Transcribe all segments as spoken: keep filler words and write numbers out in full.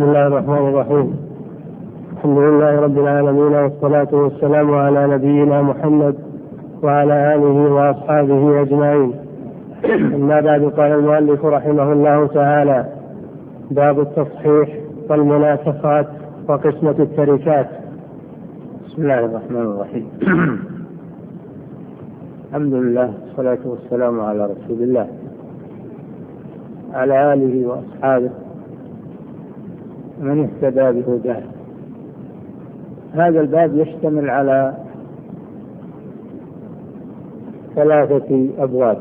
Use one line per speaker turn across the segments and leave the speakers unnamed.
بسم الله الرحمن الرحيم. الحمد لله رب العالمين، والصلاة والسلام على نبينا محمد وعلى آله وأصحابه أجمعين. أما بعد، قال المؤلف رحمه الله تعالى: باب التصحيح والمناسخات وقسمة التركات.
بسم الله الرحمن الرحيم. الحمد لله والصلاة والسلام على رسول الله على آله وأصحابه من اهتدى بهداه. هذا الباب يشتمل على ثلاثة أبواب.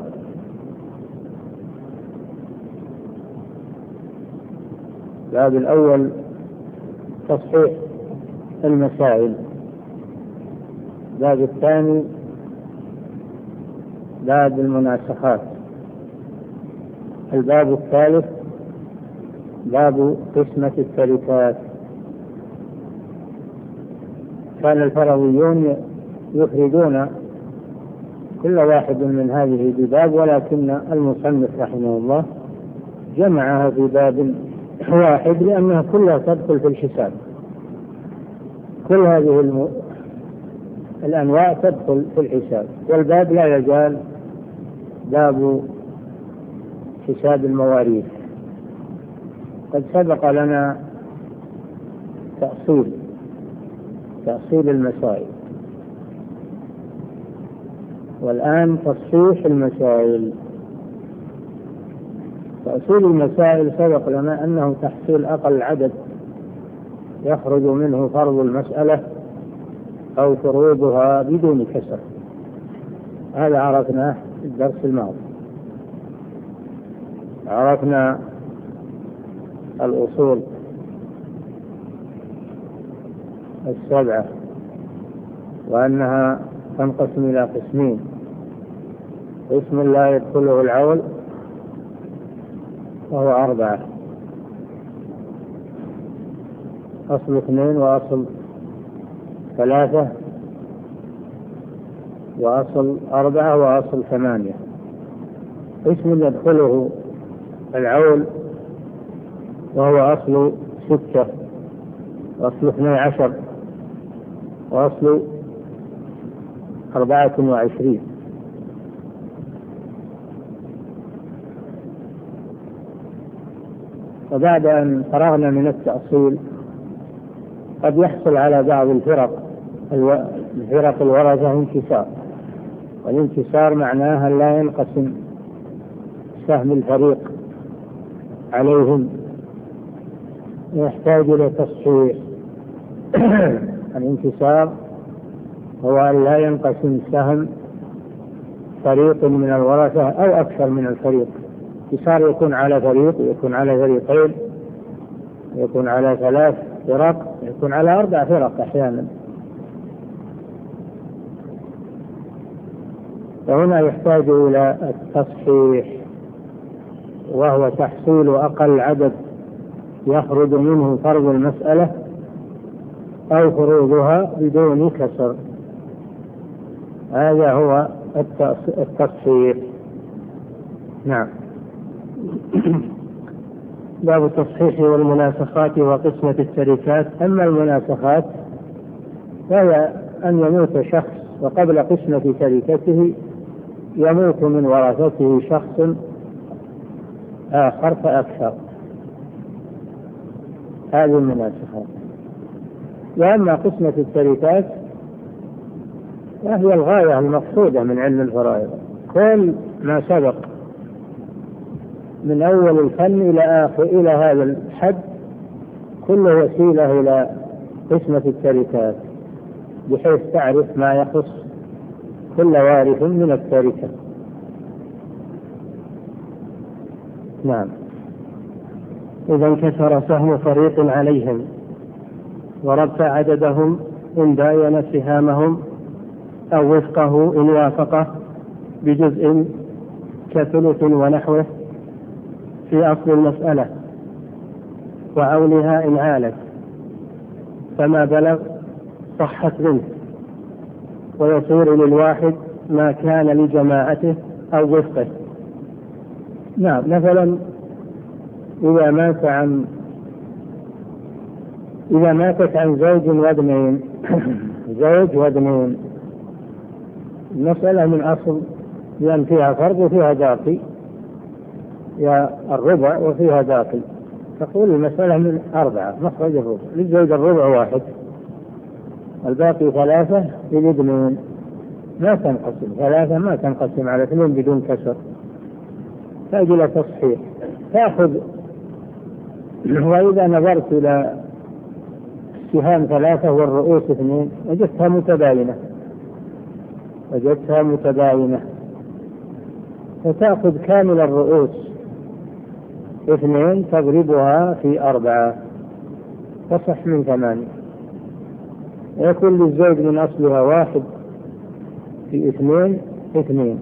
الباب الأول تصحيح المسائل، الباب الثاني باب المناسخات، الباب الثالث باب قسمة التركات. كان الفرويون يخرجون كل واحد من هذه بباب، ولكن المصنف رحمه الله جمعها في باب واحد لأنها كلها تدخل في الحساب. كل هذه الم... الأنواع تدخل في الحساب، والباب لا يزال باب حساب المواريث. قد سبق لنا تأصيل تأصيل المسائل، والآن تصحيح المسائل. تأصيل المسائل سبق لنا أنه تحصيل أقل عدد يخرج منه فرض المسألة أو فروضها بدون كسر. هذا عرفناه في الدرس الماضي. عرفنا الأصول السبعة وأنها تنقسم إلى قسمين: قسم لا يدخله العول وهو أربعة، أصل اثنين وأصل ثلاثة وأصل أربعة وأصل ثمانية. قسم يدخله العول وهو أصل ستة وأصل اثني عشر وأصل أربعة وعشرين. وبعد أن فرغنا من التأصيل قد يحصل على بعض الفرق الفرق الورثة انكسار، والانكسار معناها لا ينقسم سهم الفريق عليهم، يحتاج إلى تصحيح. الانكسار هو أن لا ينقسم سهم فريق من الورثة أو أكثر من الفريق. انكسار يكون على فريق، يكون على فريقين، يكون على ثلاث فرق، يكون على أربع فرق أحيانا. فهنا يحتاج إلى التصحيح، وهو تحصيل أقل عدد يخرج منه فرض المسألة أو فروضها بدون كسر. هذا هو التصحيح. نعم. باب التصحيح والمناسخات وقسمة التركات. أما المناسخات فهي أن يموت شخص وقبل قسمة تركته يموت من ورثته شخص آخر فأكثر، هذه المناسخات. وأما قسمة التركات فهي الغاية المقصودة من علم الفرائض. كل ما سبق من أول الفن إلى آخر إلى هذا الحد كله وسيلة إلى قسمة التركات، بحيث تعرف ما يخص كل وارث من التركة. نعم.
إذا انكسر سهم فريق عليهم وربط عددهم إن باين سهامهم أو وفقه إن وافقه بجزء كثلث ونحوه في أصل المسألة وعولها إن عالت، فما بلغ صحت منه، ويصير للواحد ما كان لجماعته أو وفقه. نعم. مثلا إذا مات عن
إذا ماتت عن زوج وابنين زوج وابنين، المسألة من أصل لأن فيها فرض وفيها باقي، يا الربع وفيها باقي، تقول المسألة من أربعة مخرج الربع، للزوج الربع واحد، الباقي ثلاثة للابنين، ما تنقسم ثلاثة ما تنقسم على اثنين بدون كسر، تأجي إلى تصحيح تأخذ. وإذا نظرت إلى السهام ثلاثة والرؤوس اثنين وجدتها متباينة وجدتها متباينة فتأخذ كامل الرؤوس اثنين تضربها في أربعة تصح من ثمانية، يكون للزوج من أصلها واحد في اثنين اثنين،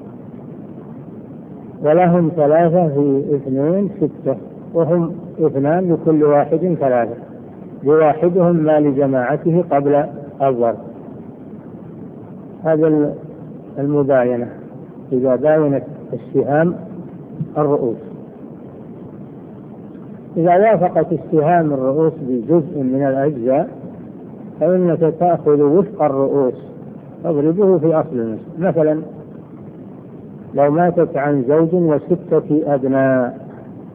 ولهم ثلاثة في اثنين ستة، وهم اثنان لكل واحد ثلاثة، لواحدهم ما لجماعته قبل الضرب. هذا المباينة إذا باينت السهام الرؤوس. إذا وافقت السهام الرؤوس بجزء من الأجزاء فإنك تأخذ وفق الرؤوس تضربه في أصل النصف. مثلا لو ماتت عن زوج وستة أبناء،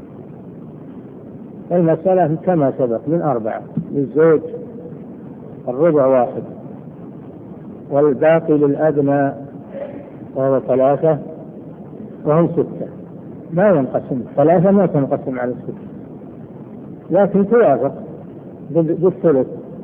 المسألة كما سبق من أربعة، للزوج الربع واحد والباقي للأبناء وهو ثلاثة وهم ستة، ما ينقسم ثلاثة ما تنقسم على الستة، لكن توافق بالثلث،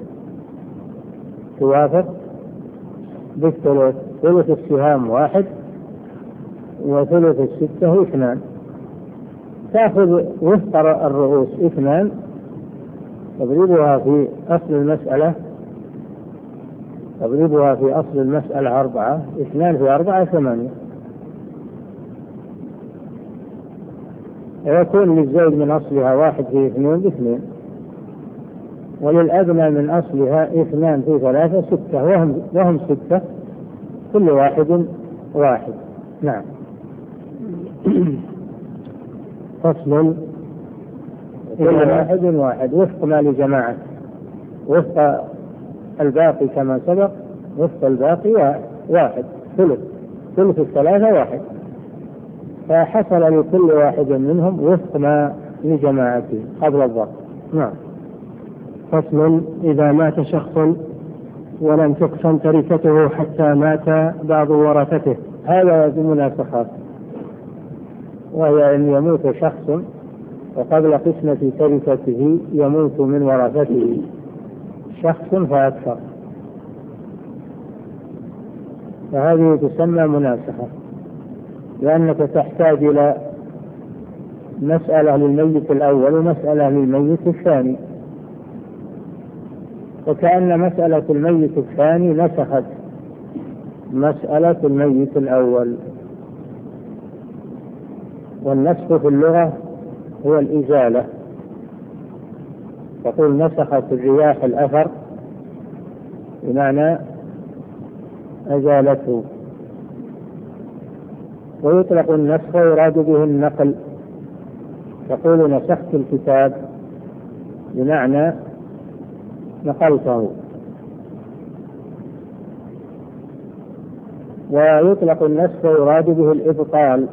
توافق بالثلث، ثلث السهام واحد وثلث الستة اثنان، تأخذ وفق الرؤوس اثنان تضربها في أصل المسألة تضربها في أصل المسألة أربعة، اثنان في أربعة ثمانية، ويكون للزوج من أصلها واحد في اثنين باثنين، وللأبناء من أصلها اثنان في ثلاثة ستة، وهم, وهم ستة كل واحد واحد. نعم.
فصل
كل واحد واحد وفق ما لجماعة، وفق الباقي كما سبق، وفق الباقي واحد ثلث، ثلث الثلاثة واحد، فحصل لكل واحد منهم وفق ما لجماعته قبل الضرب. نعم.
فصل إذا مات شخص ولم تقسم تركته حتى مات بعض ورثته.
هذا بمناسخات، وهي أن يموت شخص وقبل قسمة تركته يموت من ورثته شخص فأكثر، فهذه تسمى مناسخة، لأنك تحتاج إلى مسألة للميت الأول ومسألة للميت الثاني، وكأن مسألة الميت الثاني نسخت مسألة الميت الأول. والنسخ في اللغة هو الإزالة، تقول نسخت الرياح الأثر بمعنى أزالته، ويطلق النسخ ويراد به النقل، تقول نسخت الكتاب بمعنى نقلته. ويطلق النسخ ويراد به الإبطال،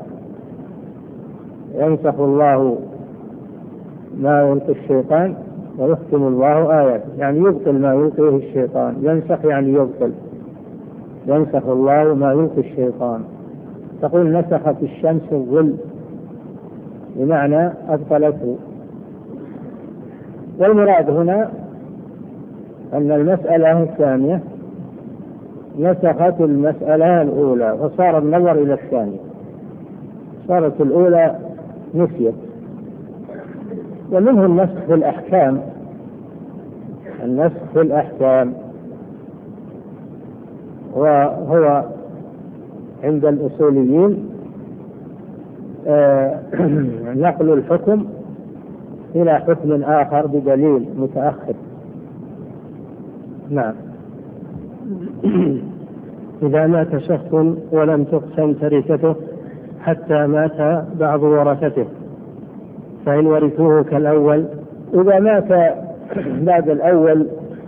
ينسخ الله ما يلقي الشيطان ويختم الله آياته، يعني يبطل ما يلقيه الشيطان، ينسخ يعني يبطل، ينسخ الله ما يلقي الشيطان. تقول نسخت الشمس الظل بمعنى أبطلته. والمراد هنا أن المسألة الثانية نسخت المسألة الأولى وصار النظر إلى الثانية، صارت الأولى نسيت. ومنه النسخ في الأحكام، النسخ في الأحكام وهو عند الأصوليين آه نقل الحكم إلى حكم آخر بدليل متأخر. نعم.
إذا مات شخص ولم تقسم تركته حتى مات بعض ورثته فإن ورثوه كالأول.
إذا مات بعد الأول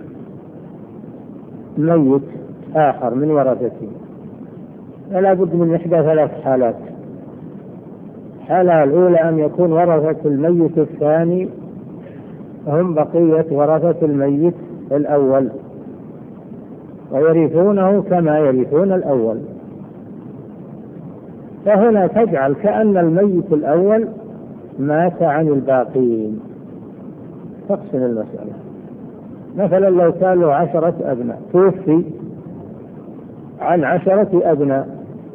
ميت آخر من ورثته، فلا بد من إحدى ثلاث حالات. الحالة الأولى أن يكون ورثة الميت الثاني هم بقية ورثة الميت الأول ويرثونه كما يرثون الأول، فهنا تجعل كأن الميت الأول مات عن الباقين، تقسم المسألة. مثلا لو كان له عشرة أبناء، توفي عن عشرة أبناء،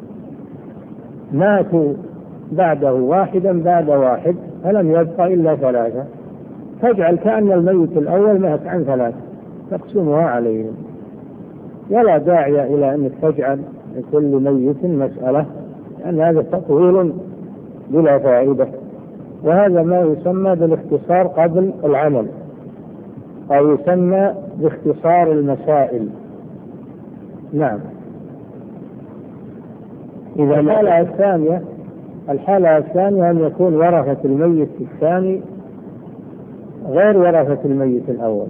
ماتوا بعده واحدا بعد واحد فلم يبقى إلا ثلاثة، تجعل كأن الميت الأول مات عن ثلاثة، تقسمها عليهم، ولا داعي إلى أن تجعل لكل ميت مسألة، لأن هذا تطويل بلا فائدة، وهذا ما يسمى بالاختصار قبل العمل، أو يسمى باختصار المسائل. نعم. إذا الحالة الثانية الحالة الثانية أن يكون ورثة الميت الثاني غير ورثة الميت الأول،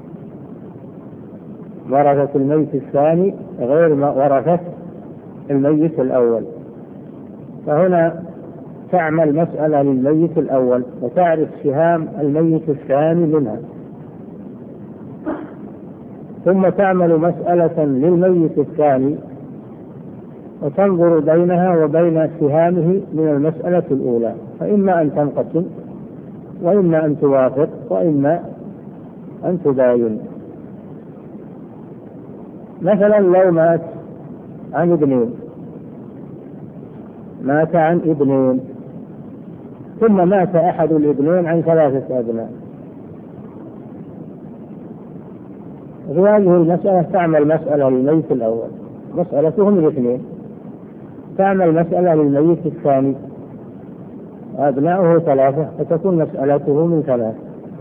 ورثة الميت الثاني غير ورثة الميت الأول، فهنا تعمل مسألة للميت الأول وتعرف سهام الميت الثاني منها، ثم تعمل مسألة للميت الثاني وتنظر بينها وبين سهامه من المسألة الأولى، فإما أن تنقسم وإما أن توافق وإما أن تباين. مثلا لو مات عن ابنين مات عن ابنين ثم مات أحد الابنين عن ثلاثة أبناء، في هذه المسألة تعمل مسألة للميت الأول، مسألتهم الاثنين، تعمل مسألة للميت الثاني أبناؤه ثلاثة، فتكون مسألته من ثلاثة،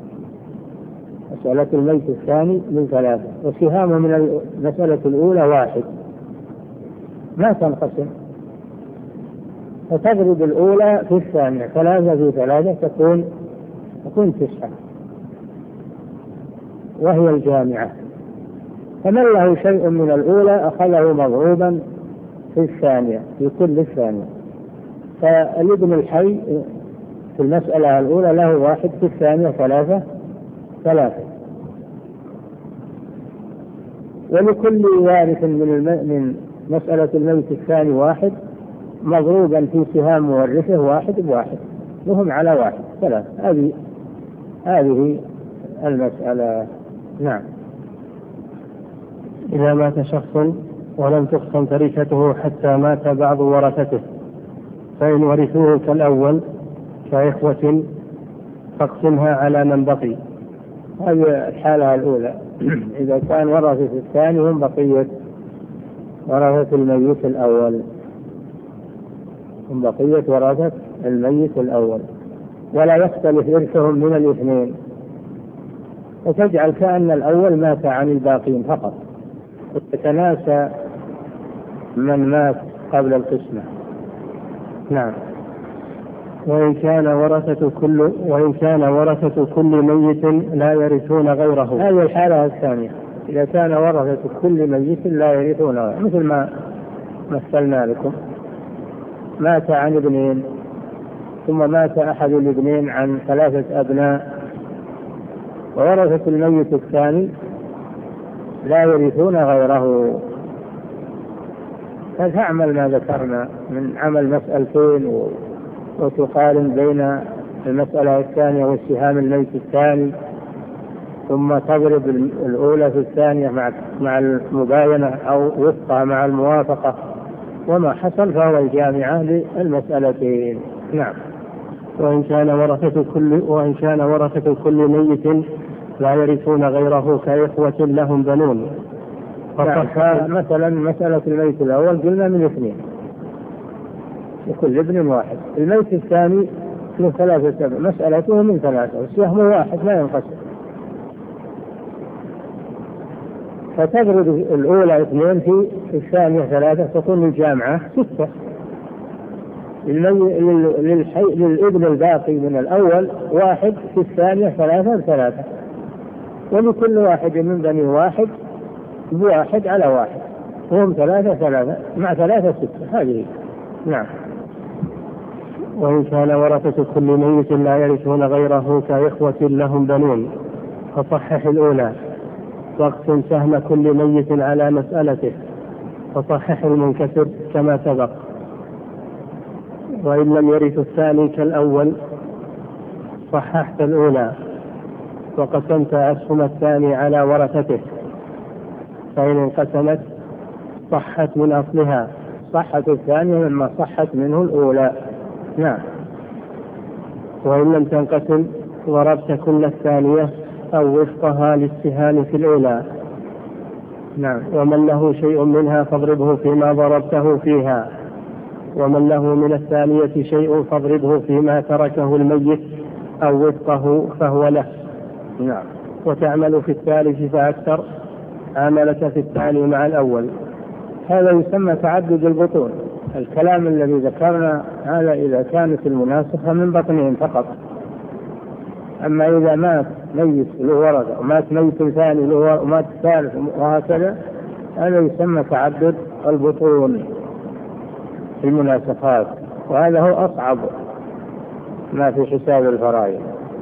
مسألة الميت الثاني من ثلاثة، وسهامه من المسألة الأولى واحد، ما تنقسم، فتضرب الأولى في الثانية، ثلاثة في ثلاثة تكون تكون تسعة، وهي الجامعة. فمن له شيء من الأولى أخذه مضروبا في الثانية في كل الثانية، فالابن الحي في المسألة الأولى له واحد، في الثانية ثلاثة ثلاثة، ولكل وارث من من مسألة الميت الثاني واحد مضروبا في سهام مورثه واحد بواحد، وهم على واحد ثلاثة. هذه هذه المسألة. نعم.
إذا مات شخص ولم تقسم تركته حتى مات بعض ورثته، فإن ورثوه كالأول كإخوة فاقسمها على من بقي.
هذه الحالة الأولى. إذا كان ورثة الثاني هم بقية ورثة الميت الأول، هم بقية ورثة الميت الأول، ولا يختلف إرثهم من الاثنين، وتجعل كأن الأول مات عن الباقين فقط، وتتناسى من مات قبل القسمة. نعم.
وإن كان ورثة كل وإن كان ورثة كل ميت لا يرثون غيره.
هذه الحالة الثانية، إذا كان ورثة كل ميت لا يرثون غيره، مثل ما مثلنا لكم، مات عن ابنين ثم مات أحد الابنين عن ثلاثة أبناء، وورثة الميت الثاني لا يرثون غيره، فتعمل ما ذكرنا من عمل مسألتين وتقارن بين المسألة الثانية والسهام الميت الثاني، ثم تضرب الأولى في الثانية مع مع المباينة أو وفقها مع الموافقة، وما حصل فهو الجامعة للمسألتين. نعم.
وإن كان ورثة كل وإن كان ورثة كل ميت لا يرثون غيره كإخوة لهم بنون.
نعم. مثلا مسألة الميت الأول قلنا من اثنين لكل ابن واحد، الميت الثاني له ثلاثة أبناء، مسألته من ثلاثة والسهم واحد لا ينقسم، فتضرب الأولى اثنين في الثانية ثلاثة، تكون الجامعة ستة. للابن الباقي من الأول واحد، في الثانية ثلاثة ثلاثة، ولكل واحد من بني واحد بواحد على واحد، وهم ثلاثة ثلاثة مع ثلاثة ستة. هذه نعم.
وإن كان ورثة كل ميت لا يرثون غيره كإخوة لهم بنون فصحح الأولى، واقسم سهم كل ميت على مسألته فصحح المنكسر كما سبق. وإن لم يرث الثاني كالأول صححت الأولى وقسمت أسهم الثاني على ورثته، فإن انقسمت صحت من أصلها،
صحت الثانية مما صحت منه الأولى. نعم.
وإن لم تنقسم ضربت كل الثانية أو وفقها للسهام في الأولى.
نعم.
ومن له شيء منها فاضربه فيما ضربته فيها، ومن له من الثانية شيء فاضربه فيما تركه الميت أو وفقه فهو له.
نعم.
وتعمل في الثالث فأكثر، عملت في الثاني مع الأول.
هذا يسمى تعدد البطون. الكلام الذي ذكرنا هذا إذا كانت المناسخة من بطنهم فقط. أما إذا مات ميت له ورثة ومات ميت ثاني له ورثة ومات ثالث وهكذا، هذا يسمى تعدد البطون في المناسخات، وهذا هو أصعب ما في حساب الفرائض،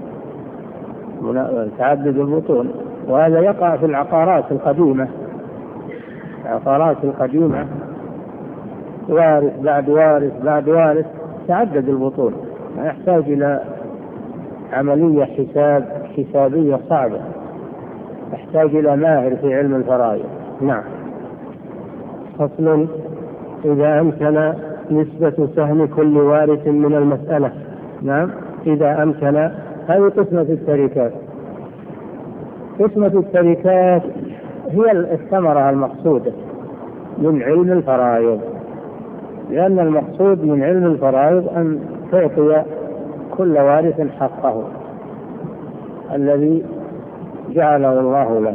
تعدد البطون. وهذا يقع في العقارات القديمة، العقارات القديمة وارث بعد وارث بعد وارث، تعدد البطون، يحتاج إلى عملية حساب حسابية صعبة، يحتاج إلى ماهر في علم الفرائض. نعم.
فصل: إذا أمكن نسبة سهم كل وارث من المسألة.
نعم.
إذا أمكن.
هذه قسمة التركات. قسمة التركات هي الثمرة المقصودة من علم الفرائض، لأن المقصود من علم الفرائض أن تعطي كل وارث حقه الذي جعله الله له.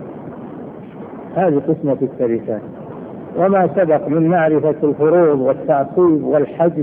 هذه قسمة التركات. وما سبق من معرفة الفروض والتعصيب والحجب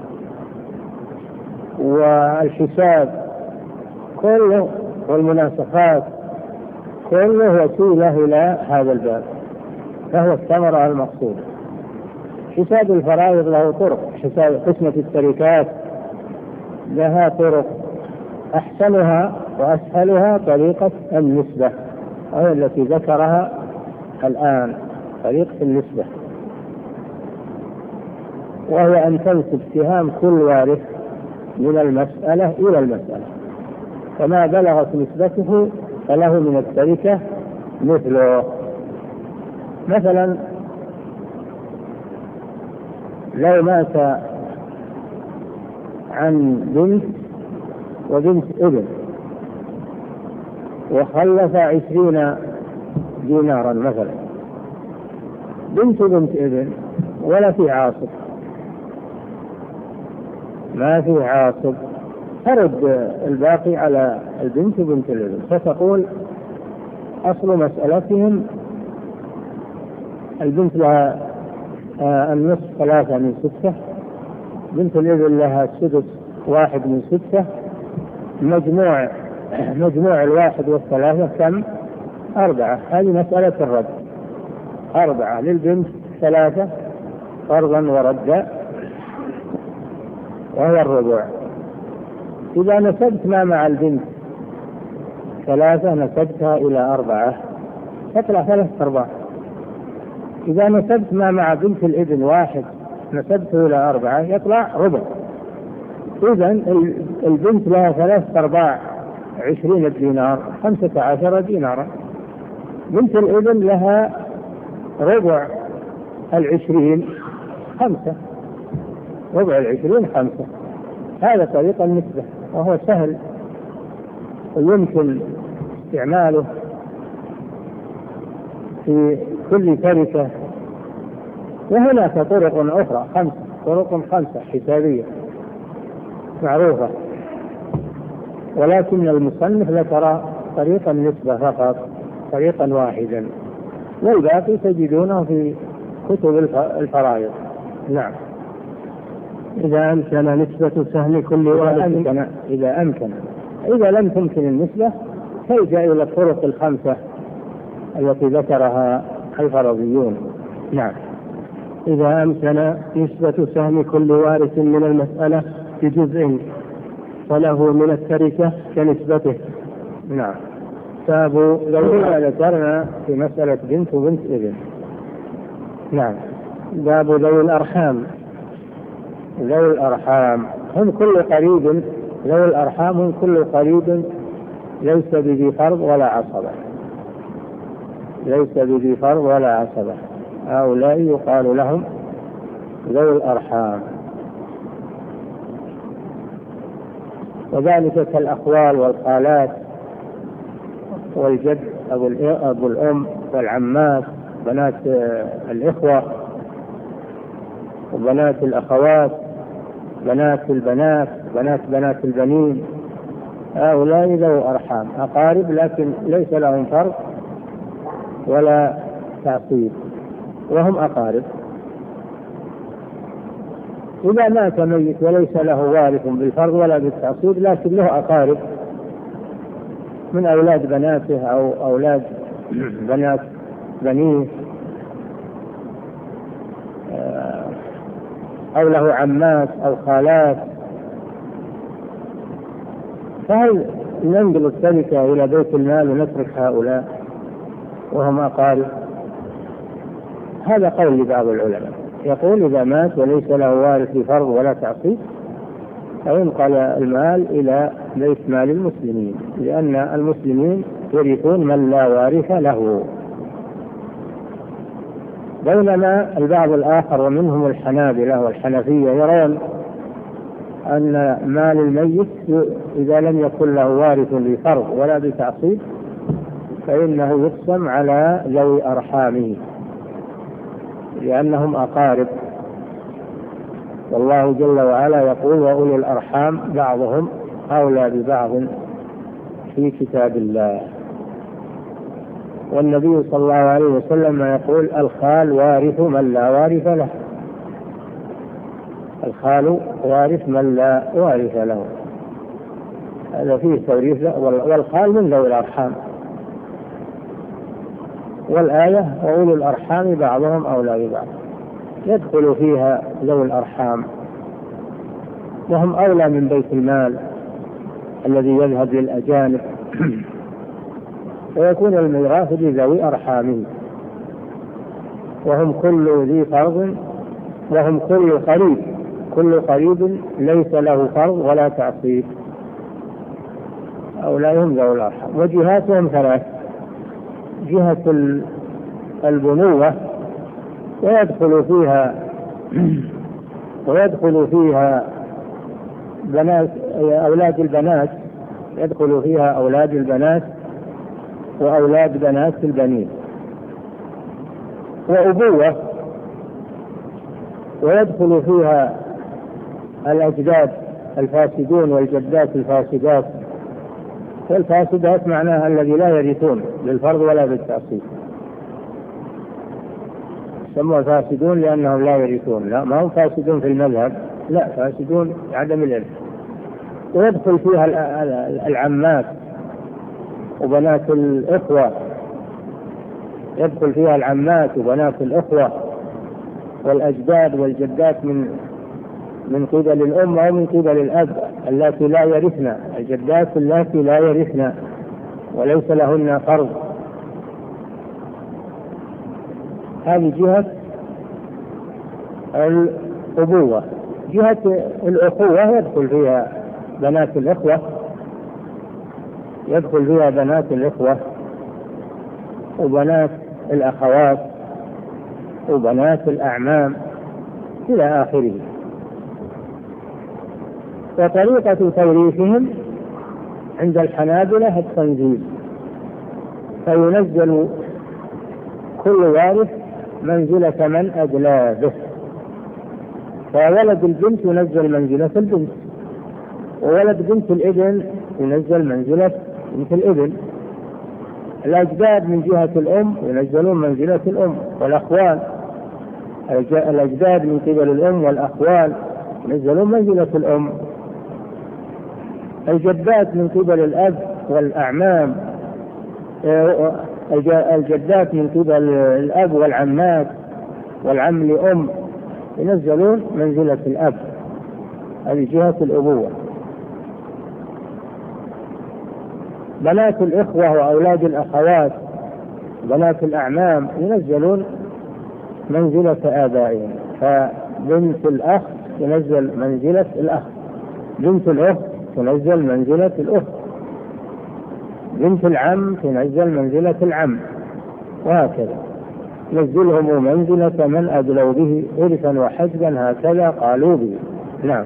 والحساب كله والمناسخات كله وسيلة إلى هذا الباب، فهو الثمرة المقصودة. حساب الفرائض له طرق، حساب قسمة التركات لها طرق، أحسنها وأسهلها طريقة النسبة، وهي التي ذكرها الآن، طريقة النسبة، وهي أن تنسب سهام كل وارث من المسألة إلى المسألة، فما بلغت نسبته فله من التركة مثله. مثلا لو مات عن بنت وبنت ابن وخلف عشرين دينارا مثلا، بنت بنت ابن ولا في عاصب، ما في عاصب، ترد الباقي على البنت بنت الابن، فتقول أصل مسألتهم البنت لها آه النصف ثلاثة من ستة، بنت الابن لها السدس واحد من ستة، مجموع مجموع الواحد والثلاثة كم؟ أربعة. هذه مسألة الرد، أربعة للبنت، ثلاثة فرضا وردا، وهي الربع. إذا نسبت ما مع البنت ثلاثة نسبتها إلى أربعة تطلع ثلاثة أرباع. إذا نسبت ما مع بنت الابن واحد نسبته إلى أربعة يطلع ربع. إذن البنت لها ثلاثة أرباع عشرين دينار، خمسة عشر دينارا. بنت الابن لها ربع العشرين، خمسة، ربع العشرين خمسة. هذا طريقة النسبة وهو سهل ويمكن استعماله في كل تركة. وهناك طرق أخرى خمسة، طرق خمسة حسابية معروفة، ولكن المصنف ذكر طريق النسبة فقط، طريقا واحدا، والباقي تجدونه في كتب الفرائض. نعم.
إذا أمكن نسبة سهم كل
واحد، إذا أمكن. إذا لم تمكن النسبة تلجأ إلى الطرق الخمسة التي ذكرها الفرضيون. نعم.
إذا أمكن نسبة سهم كل وارث من المسألة بجزء فله من التركة كنسبته.
نعم.
باب
لو ذكرنا في مسألة بنت وبنت ابن. نعم.
باب ذوي الأرحام.
ذوي الأرحام هم كل قريب، ذوي الأرحام هم كل قريب ليس بذي فرض ولا عصبة، ليس بذي فرض ولا عصبة، هؤلاء يقال لهم ذوي الأرحام. وذلك كالأخوال والخالات والجد أبو الأم والعمات، بنات الإخوة وبنات الأخوات، بنات البنات، بنات بنات البنين، هؤلاء ذو أرحام أقارب لكن ليس لهم فرق ولا تعصيب وهم أقارب. إذا مات ميت وليس له وارث بالفرض ولا بالتعصيب لكن له أقارب من أولاد بناته أو أولاد بنات بنيه أو له عمات أو خالات، فهل ننقل التركة إلى بيت المال ونترك هؤلاء وهم أقارب؟ هذا قول لبعض العلماء، يقول إذا مات وليس له وارث بفرض ولا تعصيب فينقل المال إلى بيت مال المسلمين، لأن المسلمين يرثون من لا وارث له. بينما البعض الآخر ومنهم الحنابلة والحنفية يرون أن مال الميت إذا لم يكن له وارث بفرض ولا بتعصيب فإنه يقسم على ذوي أرحامه لأنهم أقارب، والله جل وعلا يقول وأولي الأرحام بعضهم أولى ببعض في كتاب الله. والنبي صلى الله عليه وسلم يقول الخال وارث من لا وارث له، الخال وارث من لا وارث له، هذا فيه توريث، والخال من ذوي الأرحام. والآية وأولي الأرحام بعضهم أولى ببعض يدخل فيها ذوي الأرحام وهم أولى من بيت المال الذي يذهب للأجانب، ويكون الميراث لذوي أرحامه وهم كل ذي فرض وهم كل قريب، كل قريب ليس له فرض ولا تعصيب، هؤلاء هم ذوي الأرحام. وجهاتهم ثلاث: جهة البنوة ويدخل فيها ويدخل فيها بنات أولاد البنات، يدخل فيها أولاد البنات وأولاد بنات البنين. وأبوة ويدخل فيها الأجداد الفاسدون والجدات الفاسدات، والفاسدات معناها الذي لا يرثون بالفرض ولا بالتعصيب، سموا فاسدون لأنهم لا يرثون، لا ما هم فاسدون في المذهب، لا فاسدون عدم الإرث. ويدخل فيها العمات وبنات الإخوة، يدخل فيها العمات وبنات الإخوة والأجداد والجدات من من قبل الأم أو من قبل الأب اللاتي لا يرثن، الجدات اللاتي لا يرثن وليس لهن فرض. هذه جهة الأبوة. جهة الأخوة يدخل فيها بنات الإخوة، يدخل فيها بنات الإخوة وبنات الأخوات وبنات الأعمام إلى آخره. وطريقة توريثهم عند الحنابلة التنزيل، فينزل كل وارث منزلة من أدلى به، فولد البنت ينزل منزلة البنت، وولد بنت الابن ينزل منزلة بنت الابن. الأجداد من جهة الأم ينزلون منزلة الأم، والأخوال الأجداد من قبل الأم والأخوال ينزلون منزلة الأم. الجدات من قبل الأب والأعمام الجدات من قبل الأب والعمات والعم لأم ينزلون منزلة الأب، هذه جهة الأبوة. بنات الإخوة وأولاد الأخوات بنات الأعمام ينزلون منزلة آبائهم، فبنت الأخ تنزل منزلة الأخ، بنت الأخت تنزل منزلة الأخت، بنت العم تنزل منزلة العم، وهكذا نزلهم منزلة من أدلوا به إرثا وحجبا، هكذا قالوا به. نعم.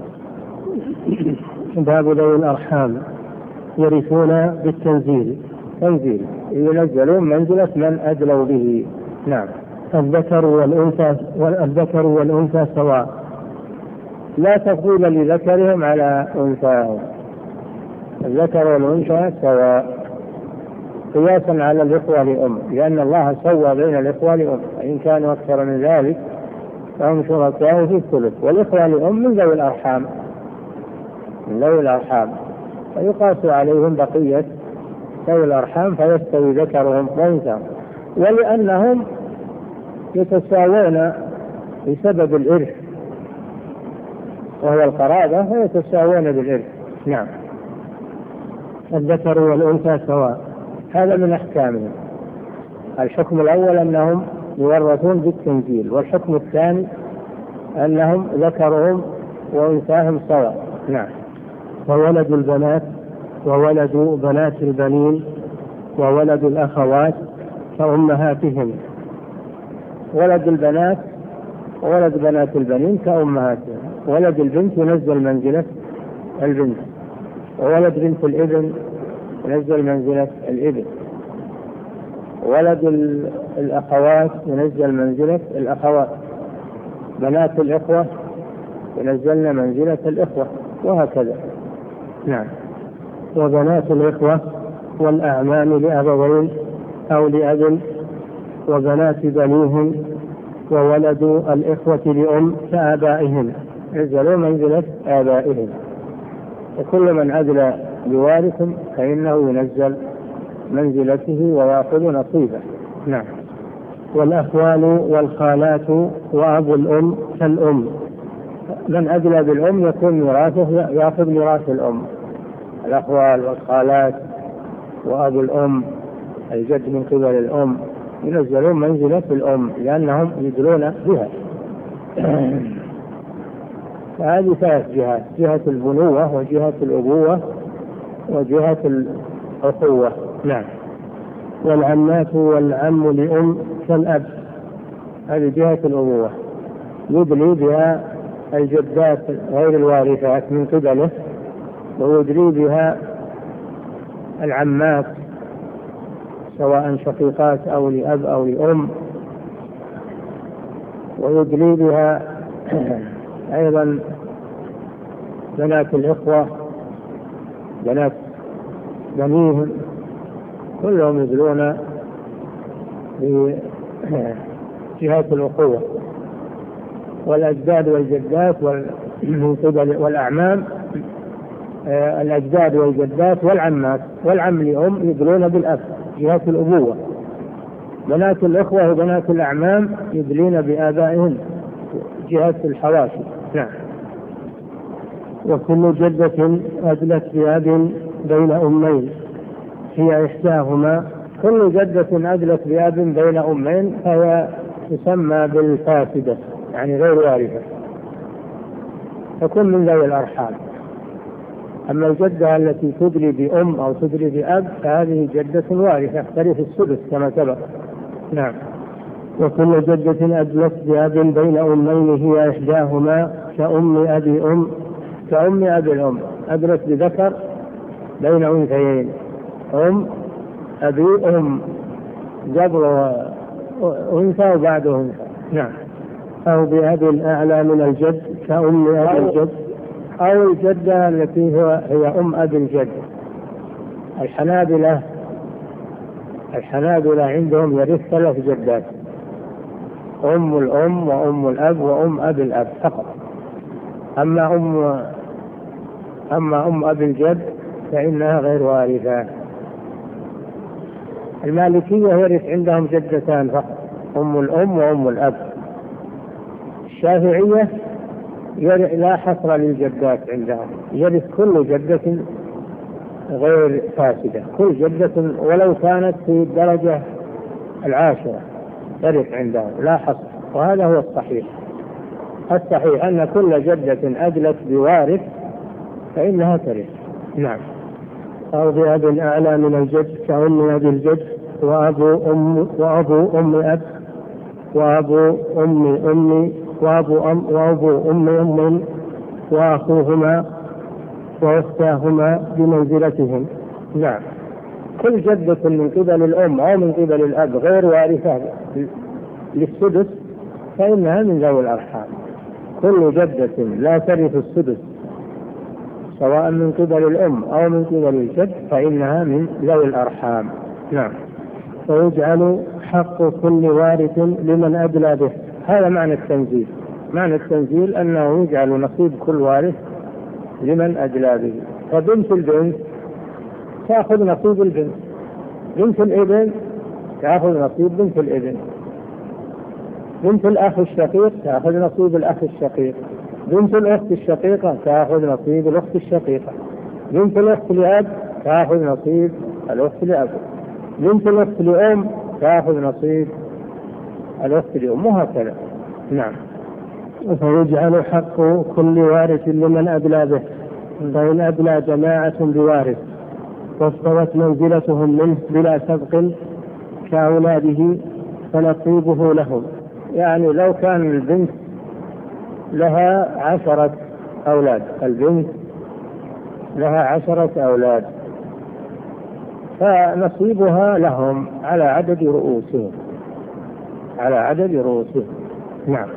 باب ذوي الأرحام يرثون بالتنزيل،
تنزيل ينزلون منزلة من أدلوا به. نعم.
الذكر والأنثى والذكر والأنثى سواء،
لا تفضيل لذكرهم على أنثاهم، الذكر والأنثى سواء، قياسا على الإخوة لأم، لأن الله سوى بين الإخوة لأم، وإن كانوا أكثر من ذلك فهم شركاء في الثلث، والإخوة لأم من ذوي الأرحام، من ذوي الأرحام، فيقاس عليهم بقية ذوي الأرحام فيستوي ذكرهم وأنثاهم، ولأنهم يتساوون بسبب الإرث وهو القرابة، فيتساوون بالإرث. نعم.
الذكر والأنثى سواء،
هذا من أحكامهم. الحكم الأول أنهم يورثون بالتنزيل، والحكم الثاني أنهم ذكرهم وأنثاهم سواء. نعم.
وولد البنات وولد بنات البنين وولد الأخوات كأمهاتهم،
ولد البنات وولد بنات البنين كأمهاتهم، ولد البنت ينزل منزلة البنت، وولد بنت الابن ينزل منزلة الابن، ولد الأخوات ينزل منزلة الأخوات، بنات الإخوة ينزلن منزلة الإخوة، وهكذا.
نعم. وبنات الإخوة والأعمام لأبوين أو لأب وبنات بنيهم وولد الإخوة لأم كآبائهم
ينزلوا منزلة آبائهم، وكل من عدل بوارث فإنه ينزل منزلته ويأخذ نصيبه. نعم.
والأخوال والخالات وأبو الأم كالأم،
من أدلى بالأم يكون ميراثه يأخذ ميراث الأم، الأخوال والخالات وأبو الأم الجد من قبل الأم ينزلون منزلة الأم لأنهم يدلون بها. فهذه ثلاث جهات: جهة البنوة وجهة الأبوة وجهة الأخوة. نعم.
والعمات والعم لأم كالأب،
هذه جهة الأبوة يدلي بها الجدات غير الوارثات من قبله، ويدلي بها العمات سواء شقيقات أو لأب أو لأم، ويدلي بها أيضا بنات الإخوة بنات بنيهم، كلهم يدلون بجهة الأخوة. والأجداد والجدات من قبل والأعمام، الأجداد والجدات والعمات والعم لأم يدلون بالأب جهة الأبوة. بنات الإخوة وبنات الأعمام يدلين بآبائهم جهة الحواشي. نعم.
وكل جدة أدلت بأب بين أمين هي إحداهما،
كل جدة أدلت بأب بين أمين فهي تسمى بالفاسدة، يعني غير وارثة، تكون من ذوي الأرحام. أما الجدة التي تدلي بأم أو تدلي بأب فهذه جدة وارثة ترث السدس كما سبق. نعم.
وكل جدة أدلت بأب بين أمين هي إحداهما كأم أبي أم،
كأم أبي الأم أدلت بذكر بين أنثيين، أم أبي أم قبل أنثى وبعد أنثى. نعم.
أو بأب أعلى من الجد كأم أبي الجد،
أو الجدة التي هو هي أم أبي الجد. الحنابلة الحنابلة عندهم يرث ثلاث جدات: أم الأم وأم الأب وأم أبي الأب فقط. أما أم أما أم أبي الجد فإنها غير وارثة. المالكية يرث عندهم جدتان فقط، أم الأم وأم الأب. الشافعية لا حصر للجدات عندهم، يرث كل جدة غير فاسدة، كل جدة ولو كانت في الدرجة العاشرة ترث عندهم لا حصر، وهذا هو الصحيح. الصحيح أن كل جدة أدلت بوارث فإنها ترث. نعم.
أو بأب أعلى من الجد كأم أبي الجد وأبو أم وأبو أم أب وأبو أم أم وأبو أم وأبو أم أم وأخوهما وأختاهما بمنزلتهم.
نعم. كل جدة من قبل الأم أو من قبل الأب غير وارثة للسدس فإنها من ذوي الأرحام. كل جدة لا ترث السدس سواء من قبل الأم أو من قبل الجد فإنها من ذوي الأرحام. نعم.
ويجعل حق كل وارث لمن أدلى به.
هذا معنى التنزيل. معنى التنزيل أنه يجعل نصيب كل وارث لمن أدلى به. فبنت البنت تأخذ نصيب البنت، بنت الابن تأخذ نصيب بنت الابن، بنت الأخ الشقيق تأخذ نصيب الأخ الشقيق، بنت الأخت الشقيقة تأخذ نصيب الأخت الشقيقة، بنت الأخت لأب تأخذ نصيب الأخت لأب، بنت الأخت لأم تأخذ نصيب الأخت لأم، وهكذا. نعم.
فيجعل حق كل وارث لمن أدلى به، فإن أدلى جماعة بوارث واستوت منزلتهم منه بلا سبق كأولاده فنصيبه لهم.
يعني لو كان البنت لها عشرة أولاد، البنت لها عشرة أولاد فنصيبها لهم على عدد رؤوسهم، على عدد رؤوسهم. نعم.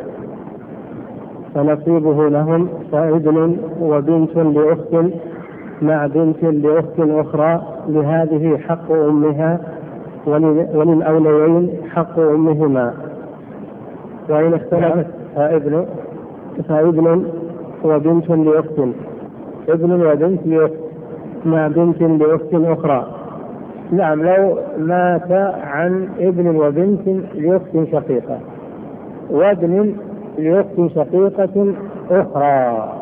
فنصيبه لهم فابن وبنت لأخت مع بنت لأخت أخرى لهذه حق أمها وللأوليين حق أمهما. وإن اختلفت
فابن
فابن وبنت لأخت
ابن وبنت لأخت
مع بنت لأخت أخرى.
نعم. لو مات عن ابن وبنت لأخت شقيقة وابن لأخت شقيقة أخرى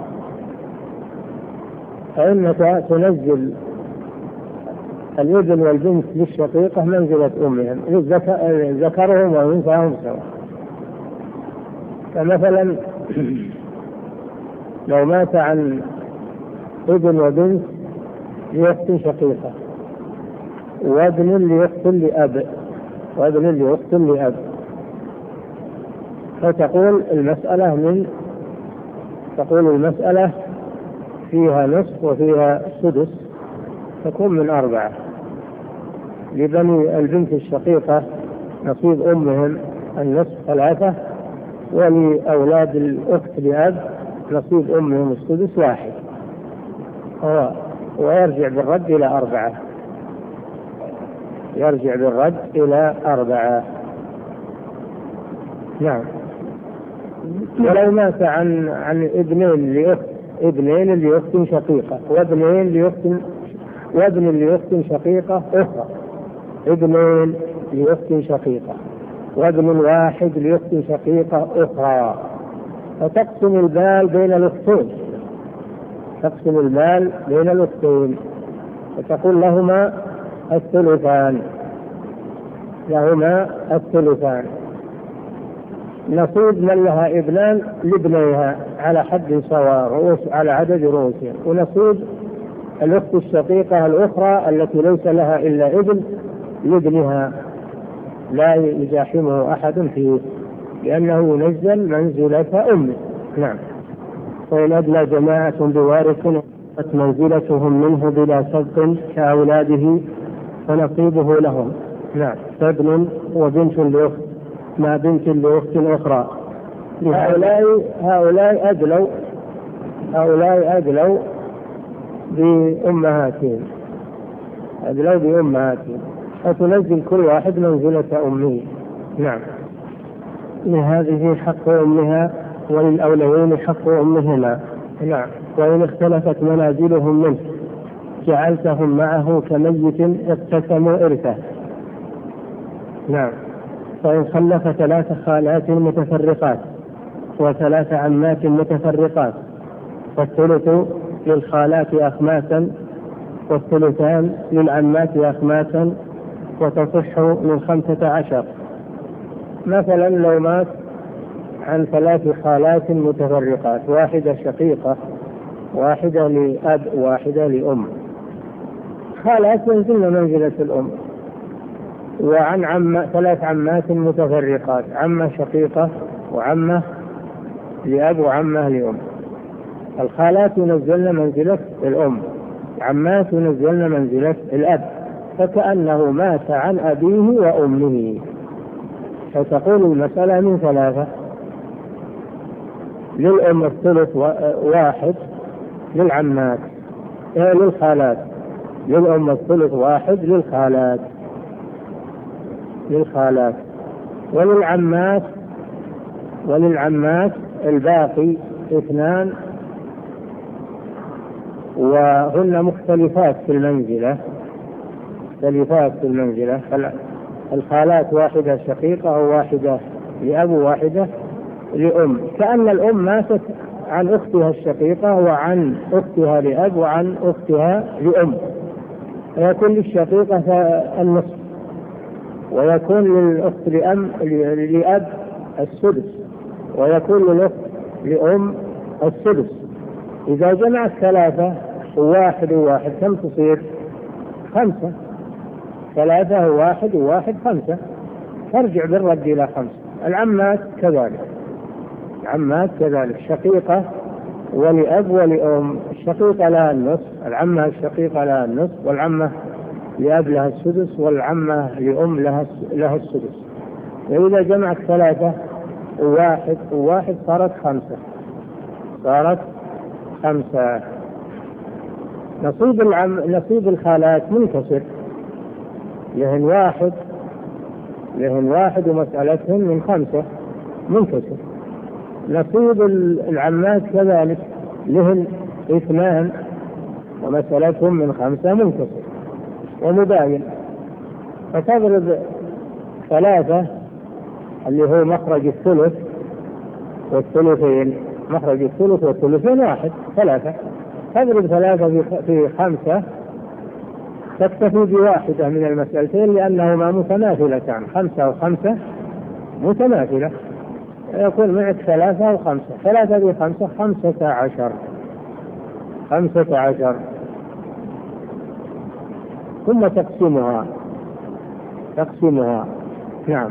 فإنك تنزل الابن والبنت للشقيقة منزلة أمهم، ذكرهم وأنثاهم سواء. فمثلا لو مات عن ابن وبنت لأخت شقيقة وابن لأخت لأب وابن لأخت لأب فتقول المسألة من تقول المسألة فيها نصف وفيها سدس، تكون من أربعة. لبني البنت الشقيقة نصيب أمهم النصف ثلاثة، ولأولاد الأخت لأب نصيب أمهم السدس واحد، ويرجع بالرد إلى أربعة، يرجع بالرد إلى أربعة. نعم. ولو مات عن عن ابنين لأخت ابنين لأخت شقيقة وابنين لأخت وابن لأخت شقيقة أخرى، ابنين لأخت شقيقة وابن واحد لأخت شقيقة أخرى، فتقسم المال بين الأختين، تقسم المال بين الأختين وتقول لهما الثلثان، لهما الثلثان. نصيب من لها ابنان لابنيها على حد سواء رؤوس على عدد رؤوسهم، ونصيب الأخت الشقيقة الأخرى التي ليس لها إلا ابن لابنها لا يزاحمه أحد فيه لأنه ينزل منزلة أمه. نعم.
وإن أدلى جماعة بوارث منزلتهم منه بلا سبق كأولاده فنصيبه لهم.
نعم.
فابن وبنت لأخت مع بنت لأخت أخرى.
هؤلاء هؤلاء أدلوا هؤلاء أدلوا بأمهاتهم أدلوا بأمهاتهم فتنزل كل واحد منزلة أمه. نعم.
لهذه حق أمها وللأوليين حق أمهما.
نعم.
وإن اختلفت منازلهم منه جعلتهم معه كميت اقتسموا إرثه. نعم. فإن خلف ثلاث خالات متفرقات وثلاث عمات متفرقات فالثلث للخالات أخماسا والثلثان للعمات أخماسا وتصح من خمسة عشر.
مثلا لو مات عن ثلاث خالات متفرقات، واحدة شقيقة، واحدة لأب، واحدة لأم، خالات ينزلن منزلة الأم، وعن عم ثلاث عمات متفرقات، عمة شقيقة وعمة لأب وعمة لأم. الخالات ينزلن منزلة الأم، عمات ينزلن منزلة الأب، فكأنه مات عن أبيه وأمه. فتقول المسألة من ثلاثة: للأم الثلث واحد، للعمات آه للخالات للأم الثلث واحد، للخالات للخالات وللعمات وللعمات الباقي اثنان، وهن مختلفات في المنزلة مختلفات في المنزلة الخالات واحدة شقيقة وواحدة لأب وواحدة لأم، كأن الأم ماتت عن أختها الشقيقة وعن أختها لأب وعن أختها لأم، فيكون للشقيقة النصف، ويكون للأخت لأم لأب السدس، ويكون للأخت لأم السدس. إذا جمعت ثلاثة وواحد وواحد كم تصير؟ خمسة. ثلاثة وواحد وواحد خمسة، ترجع بالرد إلى خمسة. العمات كذلك، العمات كذلك شقيقة ولأب ولأم، الشقيقة لها النصف، العمة الشقيقة لها النصف، والعمة لأب لها السدس، والعمة لأم لها لها السدس. وإذا جمعت ثلاثة وواحد وواحد صارت خمسة صارت خمسة. نصيب العم نصيب الخالات منكسر، لهن واحد لهن واحد ومسألتهم من خمسة منكسر. نصيب العمات كذلك، لهن اثنان ومسألتهم من خمسة منكسر ومباين. فتضرب ثلاثة اللي هو مخرج الثلث والثلثين، مخرج الثلث والثلثين واحد، ثلاثة. تضرب ثلاثة في خمسة تكتفي بواحدة من المسألتين لأنهما متماثلتان، خمسة وخمسة متماثلة، يكون معك ثلاثة وخمسة. ثلاثة بخمسة خمسة عشر خمسة عشر ثم تقسمها تقسمها نعم.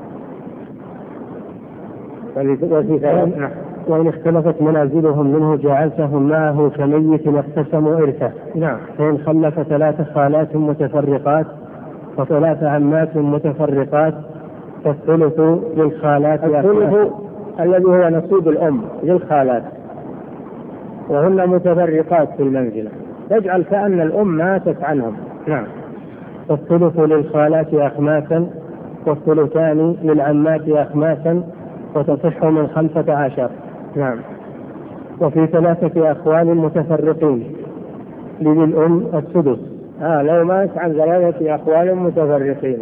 وإن اختلفت منازلهم منه جعلتهم معه كميت اقتسموا إرثه.
نعم.
فإن خلف ثلاث خالات متفرقات وثلاث عمات متفرقات فالثلث للخالات.
الثلث الذي هو نصيب الأم للخالات وهن متفرقات في المنزلة، تجعل كأن الأم ماتت عنهم. نعم.
فالثلث للخالات أخماسا والثلثان للعمات أخماسا وتصح من خمسة عشر.
نعم.
وفي ثلاثة أخوال متفرقين لذي الأم السدس.
آه لو مات عن ثلاثة أخوال متفرقين،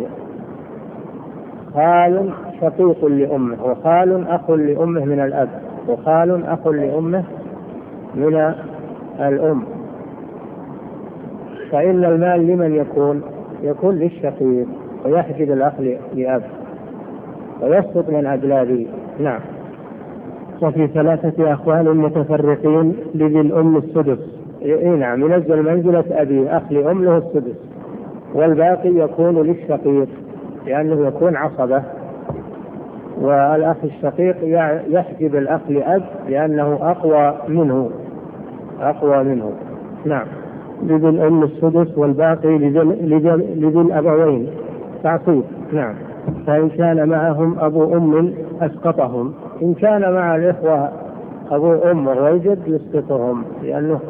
خال شقيق لأمه، وخال أخ لأمه من الأب، وخال أخ لأمه من الأم، فإن المال لمن يكون؟ يكون للشقيق، ويحجب الأخ لأب ويسقط من أجلاله. نعم.
وفي ثلاثة أخوال متفرقين لذي الأم السدس.
إيه نعم، ينزل منزلة أبي، أخ لأم له السدس، والباقي يكون للشقيق لأنه يكون عصبة، والأخ الشقيق يحجب الأخ لأب لأنه أقوى منه أقوى منه. نعم.
لذي الأم السدس والباقي لذي الأبوين تعصيب.
نعم.
فإن كان معهم أبو أم أسقطهم.
إن كان مع الإخوة أبو أم ويجد يسقطهم، لأنه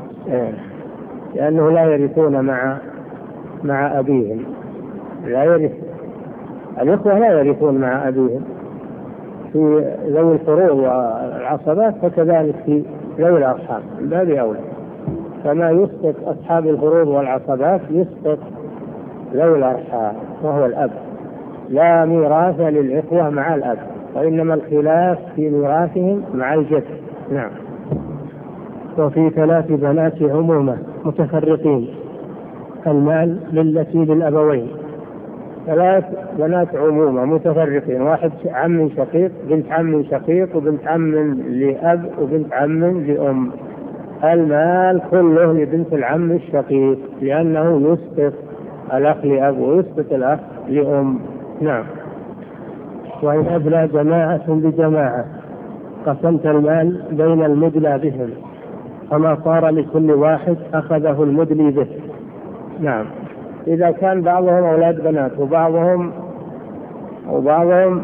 لأنه لا يرثون مع مع أبيهم، لا يرث الإخوة لا يرثون مع أبيهم في ذوي الفروض والعصبات، فكذلك في ذوي الأرحام باب أولى. فما يسقط أصحاب الفروض والعصبات يسقط ذوي الأرحام وهو الأب. لا ميراث للإخوة مع الأب، وإنما الخلاف في ميراثهم مع الجد. نعم.
وفي ثلاث بنات عمومة متفرقين المال للتي للأبوين.
ثلاث بنات عمومة متفرقين، واحد عم شقيق، بنت عم شقيق، وبنت عم لأب، وبنت عم لأم. المال كله لبنت العم الشقيق، لأنه يسقط الأخ لأب ويسقط الأخ لأم. نعم.
وإن أدلى جماعة بجماعة قسمت المال بين المدلى بهم، فما صار لكل واحد أخذه المدلي به.
نعم. إذا كان بعضهم أولاد بنات وبعضهم وبعضهم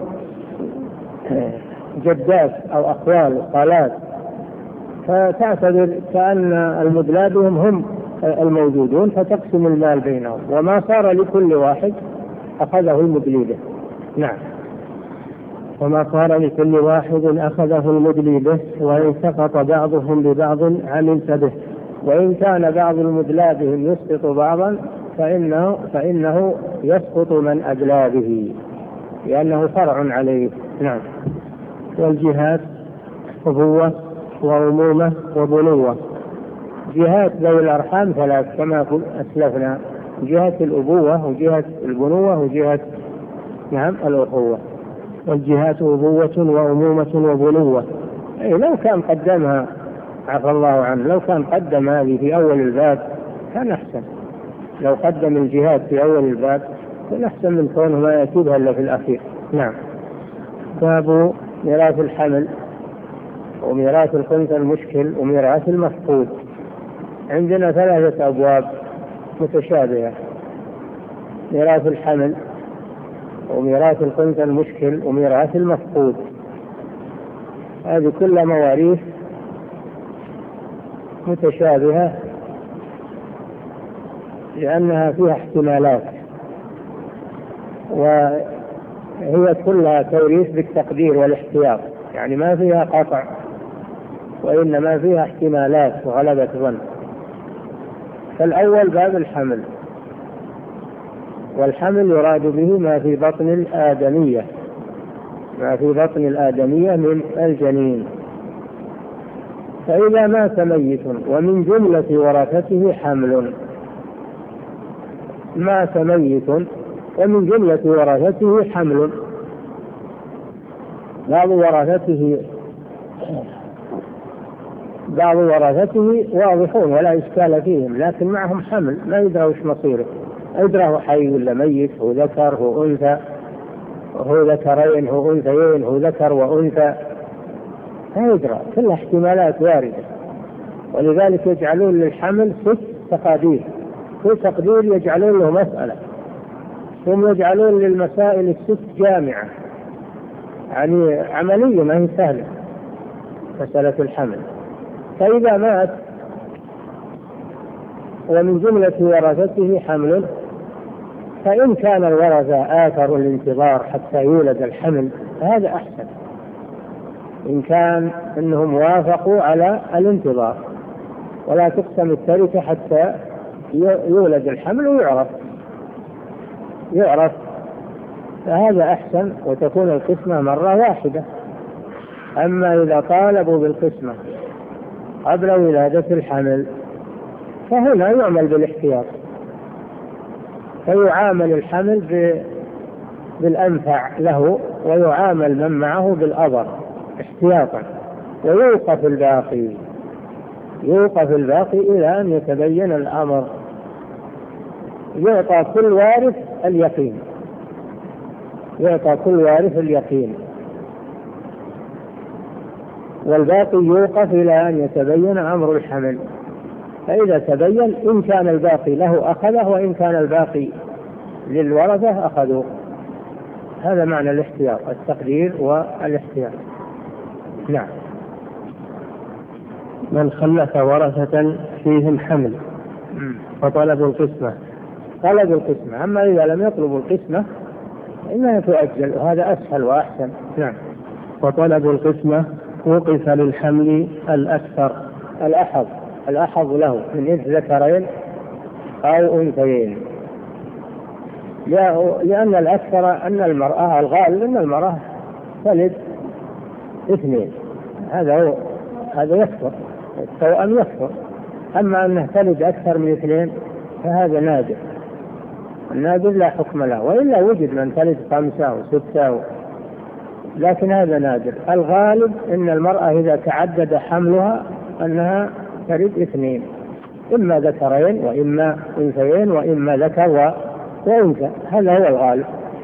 جدات أو أخوال وخالات، فتعتبر كأن المدلى بهم هم الموجودون، فتقسم المال بينهم، وما صار لكل واحد أخذه المدلي به. نعم.
وما صار لكل واحد أخذه المدلي به، وإن سقط بعضهم ببعض عملت به.
وإن كان بعض المدلى بهم يسقط بعضا فإنه, فإنه يسقط من أدلى به، لأنه فرع عليه. نعم.
والجهات أبوة وأمومة وبنوة.
جهات ذوي الأرحام ثلاث كما أسلفنا: جهة الأبوة، وجهة البنوة، وجهة نعم الأخوة.
والجهات أبوة وأمومة وبنوة.
أي لو كان قدمها، عفى الله عنه، لو كان قدم هذه في أول الباب كان أحسن. لو قدم الجهات في أول الباب كان أحسن من كونه ما يكتبها إلا في الأخير. نعم.
باب
ميراث الحمل، وميراث الخنثى المشكل، وميراث المفقود. عندنا ثلاثة أبواب متشابهة: ميراث الحمل، وميراث الخنثى المشكل، وميراث المفقود. هذه كلها مواريث متشابهة لأنها فيها احتمالات، وهي كلها توريث بالتقدير والاحتياط، يعني ما فيها قطع وإنما فيها احتمالات وغلبة ظن. فالأول باب الحمل، والحمل يراد به ما في بطن الآدمية، ما في بطن الآدمية من الجنين. فإذا مات ميت ومن جملة ورثته حمل، مات ميت ومن جملة ورثته حمل، بعض ورثته بعض ورثته واضحون ولا إشكال فيهم، لكن معهم حمل ما يدرى وش مصيره، يدرى هو حي ولا ميت، هو ذكر هو أنثى، هو ذكرين هو أنثيين، هو ذكر وأنثى، لا يدرى، كل احتمالات واردة. ولذلك يجعلون للحمل ست تقادير، كل تقدير يجعلون له مسألة، ثم يجعلون للمسائل الست جامعة، يعني عملية ما هي سهلة مسألة الحمل. فإذا مات ومن جملة ورثته حمل، فإن كان الورثة آثروا الانتظار حتى يولد الحمل فهذا أحسن، إن كان أنهم وافقوا على الانتظار، ولا تقسم التركة حتى يولد الحمل ويعرف يعرف فهذا أحسن، وتكون القسمة مرة واحدة. أما إذا طالبوا بالقسمة قبل ولادة الحمل فهنا يعمل بالاحتياط، فيعامل الحمل بالأنفع له، ويعامل من معه بالأضر احتياطا، ويوقف الباقي يوقف الباقي إلى أن يتبين الأمر. يعطى كل وارث اليقين يعطى كل وارث اليقين والباقي يوقف إلى أن يتبين أمر الحمل. فإذا تبين إن كان الباقي له أخذه، وإن كان الباقي للورثة أخذوه. هذا معنى الاحتياط، التقدير والاحتياط. نعم.
من خلف ورثة فيهم حمل فطلبوا القسمة.
طلبوا القسمة، أما إذا لم يطلبوا القسمة إنها تؤجل، وهذا أسهل وأحسن. نعم.
وطلبوا القسمة وقف للحمل الأكثر
الأحظ الأحظ له من إذ ذكرين أو أنثيين. لأن الأكثر أن المرأة الغالب أن المرأة تلد اثنين، هذا هو هذا يكثر، التوأم يكثر. أما أنه تلد أكثر من اثنين فهذا نادر، النادر لا حكم له، وإلا وجد من تلد خمسة وستة، لكن هذا نادر. الغالب أن المرأة إذا تعدد حملها أنها تلد اثنين، إما ذكرين وإما أنثيين وإما ذكر وأنثى، هذا هو الغالب،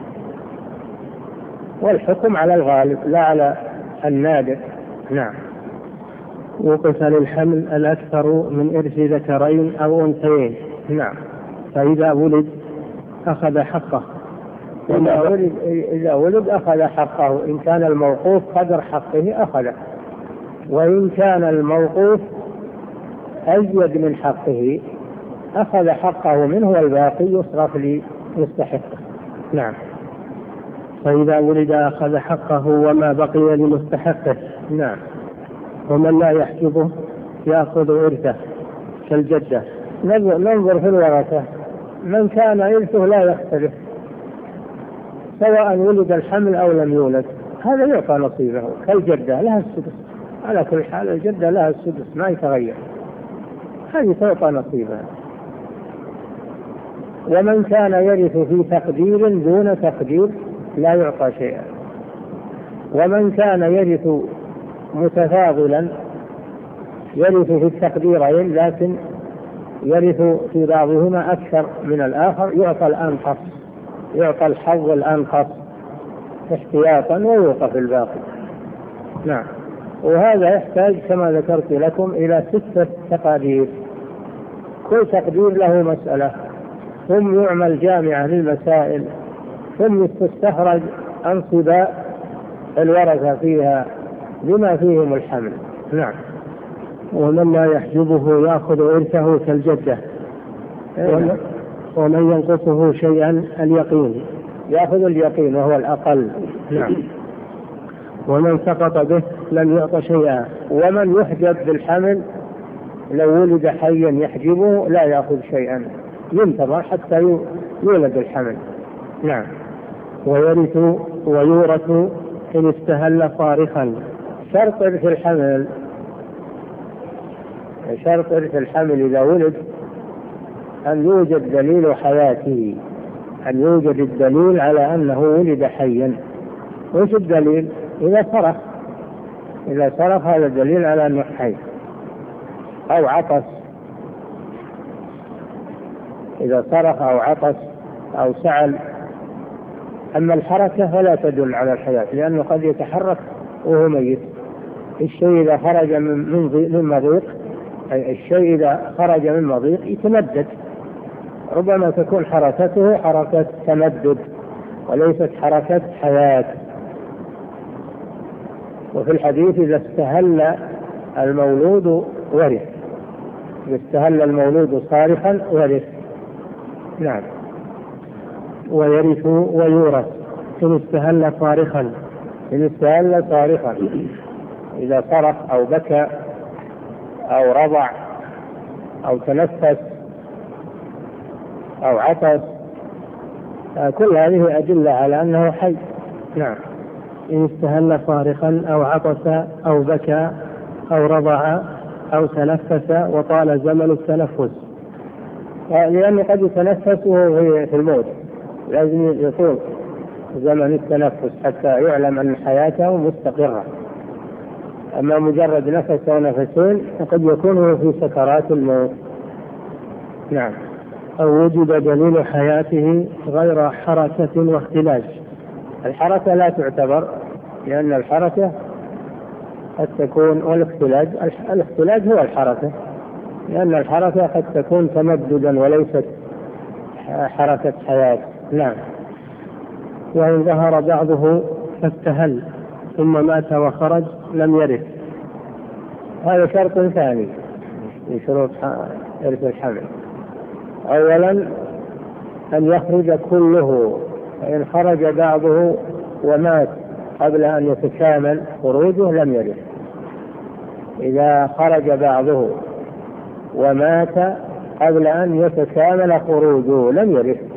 والحكم على الغالب لا على النادر. نعم.
وقف للحمل الأكثر من إرث ذكرين أو أنثيين.
نعم.
فإذا ولد أخذ حقه.
إذا ولد, إذا ولد أخذ حقه، إن كان الموقوف قدر حقه أخذه، وإن كان الموقوف أزيد من حقه أخذ حقه منه، والباقي يصرف لمستحقه. نعم.
فإذا ولد أخذ حقه وما بقي لمستحقه.
نعم.
ومن لا يحجبه يأخذ إرثه كالجدة.
ننظر في الورثة، من كان إرثه لا يختلف سواء ولد الحمل أو لم يولد، هذا يعطى نصيبه كالجدة، لها السدس على كل حال، الجدة لها السدس ما يتغير، هذه تعطى نصيبها. ومن كان يرث في تقدير دون تقدير لا يعطى شيئا. ومن كان يرث متفاضلا، يرث في التقديرين لكن يرث في بعضهما أكثر من الآخر، يعطى الأنقص، يعطى الحظ الأنقص احتياطا ويوقف الباقي. نعم. وهذا يحتاج كما ذكرت لكم إلى ستة تقادير، كل تقدير له مسألة، ثم يعمل جامعة للمسائل، ثم تستخرج أنصباء الورثة فيها بما فيهم الحمل. نعم.
ومن لا يحجبه يأخذ إرثه كالجدة.
نعم.
ومن ينقصه شيئا اليقين
يأخذ اليقين وهو الأقل. نعم.
ومن سقط به لم يعط شيئا.
ومن يحجب بالحمل لو ولد حيا يحجبه لا يأخذ شيئا، ينتظر حتى يولد الحمل. نعم.
ويرث ويورث إن استهل صارخا.
شرط إرث الحمل، شرط إرث الحمل إذا ولد أن يوجد دليل حياته، أن يوجد الدليل على أنه ولد حيا. وش الدليل؟ إذا صرخ، إذا صرخ هذا دليل على أنه حي، أو عطس، إذا صرخ أو عطس أو سعل. أما الحركة فلا تدل على الحياة، لأنه قد يتحرك وهو ميت. الشيء إذا خرج من مضيق، أي الشيء إذا خرج من مضيق يتمدد، ربما تكون حركته حركة تمدد وليست حركة حياة. وفي الحديث إذا استهل المولود ورث، إذا استهل المولود صارخا ورث. نعم.
ويرث ويورث إن استهل صارخا.
إن استهل صارخا، إذا صرخ أو بكى أو رضع أو تنفس أو عطس، كل هذه أدلة على أنه حي. نعم.
إن استهل صارخا أو عطس أو بكى أو رضع أو تنفس وطال زمن التنفس،
لأنه قد يتنفس وهو في الموت، لازم يطول زمن التنفس حتى يعلم أن حياته مستقرة. أما مجرد نفس أو نفسين قد يكون في سكرات الموت. نعم.
أو وجد دليل حياته غير حركة واختلاج.
الحركة لا تعتبر، لأن الحركة قد تكون، والاختلاج، الاختلاج هو الحركة، لأن الحركة قد تكون تمددا وليست حركة حياة. نعم.
وإن ظهر بعضه فاستهل ثم مات وخرج لم يرث.
هذا شرط ثاني من شروط إرث الحمل. أولا أن يخرج كله، فإن خرج بعضه ومات قبل أن يتكامل خروجه لم يرث. إذا خرج بعضه ومات قبل أن يتكامل خروجه لم يرث،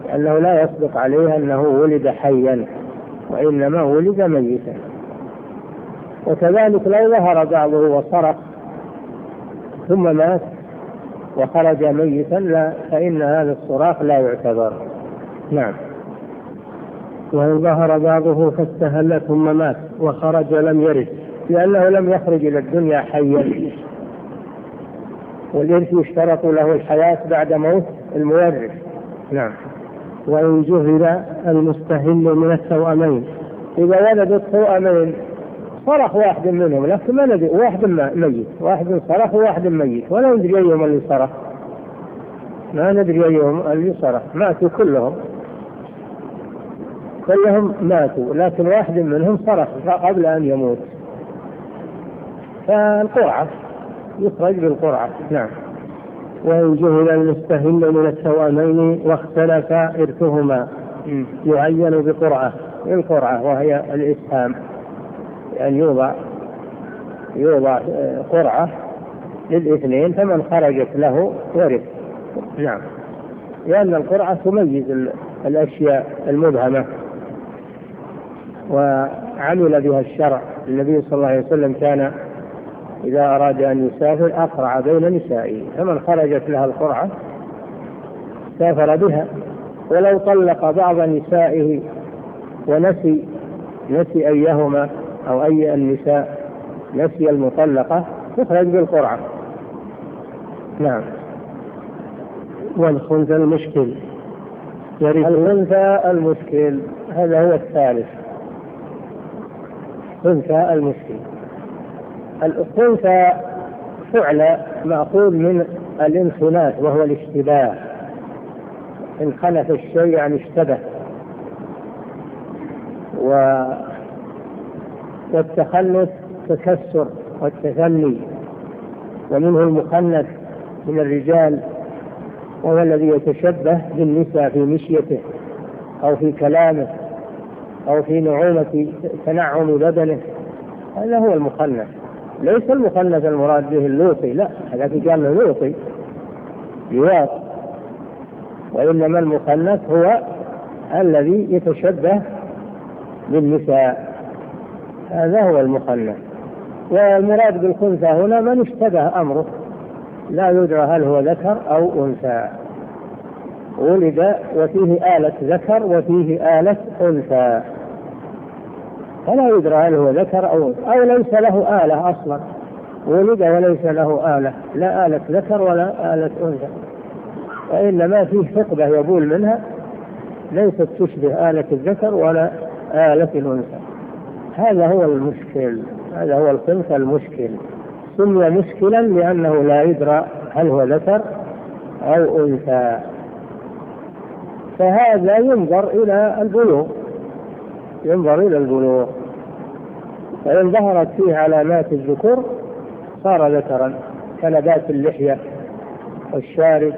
أنه لا يصدق عليه أنه ولد حيا، وإنما ولد ميتا. وكذلك لو ظهر بعضه وصرخ ثم مات وخرج ميتا لا، فإن هذا الصراخ لا يعتبر. نعم.
وإن ظهر بعضه فاستهل ثم مات وخرج لم يرث،
لأنه لم يخرج إلى الدنيا حيا، والإرث يشترط له الحياة بعد موت المورث. نعم.
وإن جهل المستهل من التوأمين،
إذا ولدت توأمين صرخ واحد منهم لكن ما ندري، واحد ميت، واحد صرخ وواحد ميت، ولا ندري أيهم اللي صرخ، ما ندري أيهم اللي صرخ، ماتوا كلهم كلهم ماتوا، لكن واحد منهم صرخ قبل أن يموت، فالقرعة يخرج بالقرعة. نعم.
وإن جهل المستهل من التوأمين واختلف إرثهما يعين بقرعة.
القرعة وهي الإسهام، يعني يوضع يوضع قرعة للاثنين، فمن خرجت له ورث. نعم. لأن القرعة تميز الأشياء المبهمة، وعمل بها الشرع. النبي صلى الله عليه وسلم كان إذا أراد أن يسافر أقرع بين نسائه، فمن خرجت لها القرعة سافر بها. ولو طلق بعض نسائه ونسي نسي أيهما أو أي النساء نسي المطلقة تخرج بالقرعة. نعم.
والخنثى المشكل،
الخنثى المشكل هذا هو الثالث. خنثى المشكل، الخنثى فعل مأخوذ من الانخناث وهو الاشتباه، انخنث الشيء يعني اشتبه. و والتخنث تكسر والتثني، ومنه المخنث من الرجال وهو الذي يتشبه بالنساء في مشيته أو في كلامه أو في نعومة تنعم بدنه، هذا هو المخنث. ليس المخنث المراد به اللوطي، لا، هذا كان اللوطي لواط، وإنما المخنث هو الذي يتشبه بالنساء، هذا هو المخنث. والمراد بالخنثى هنا من اشتبه أمره، لا يدرى هل هو ذكر أو أنثى، ولد وفيه آلة ذكر وفيه آلة أنثى، فلا يدرى هل هو ذكر أو أنثى، أو ليس له آلة أصلا، ولد وليس له آلة، لا آلة ذكر ولا آلة أنثى، وإنما فيه حقبة يبول منها ليست تشبه آلة الذكر ولا آلة الأنثى. هذا هو المشكل، هذا هو الخنثى المشكل. سمي مشكلا لأنه لا يدرى هل هو ذكر أو أنثى. فهذا ينظر إلى البلوغ، ينظر إلى البلوغ، فإن ظهرت فيه علامات الذكور صار ذكرا كنبات اللحية والشارب،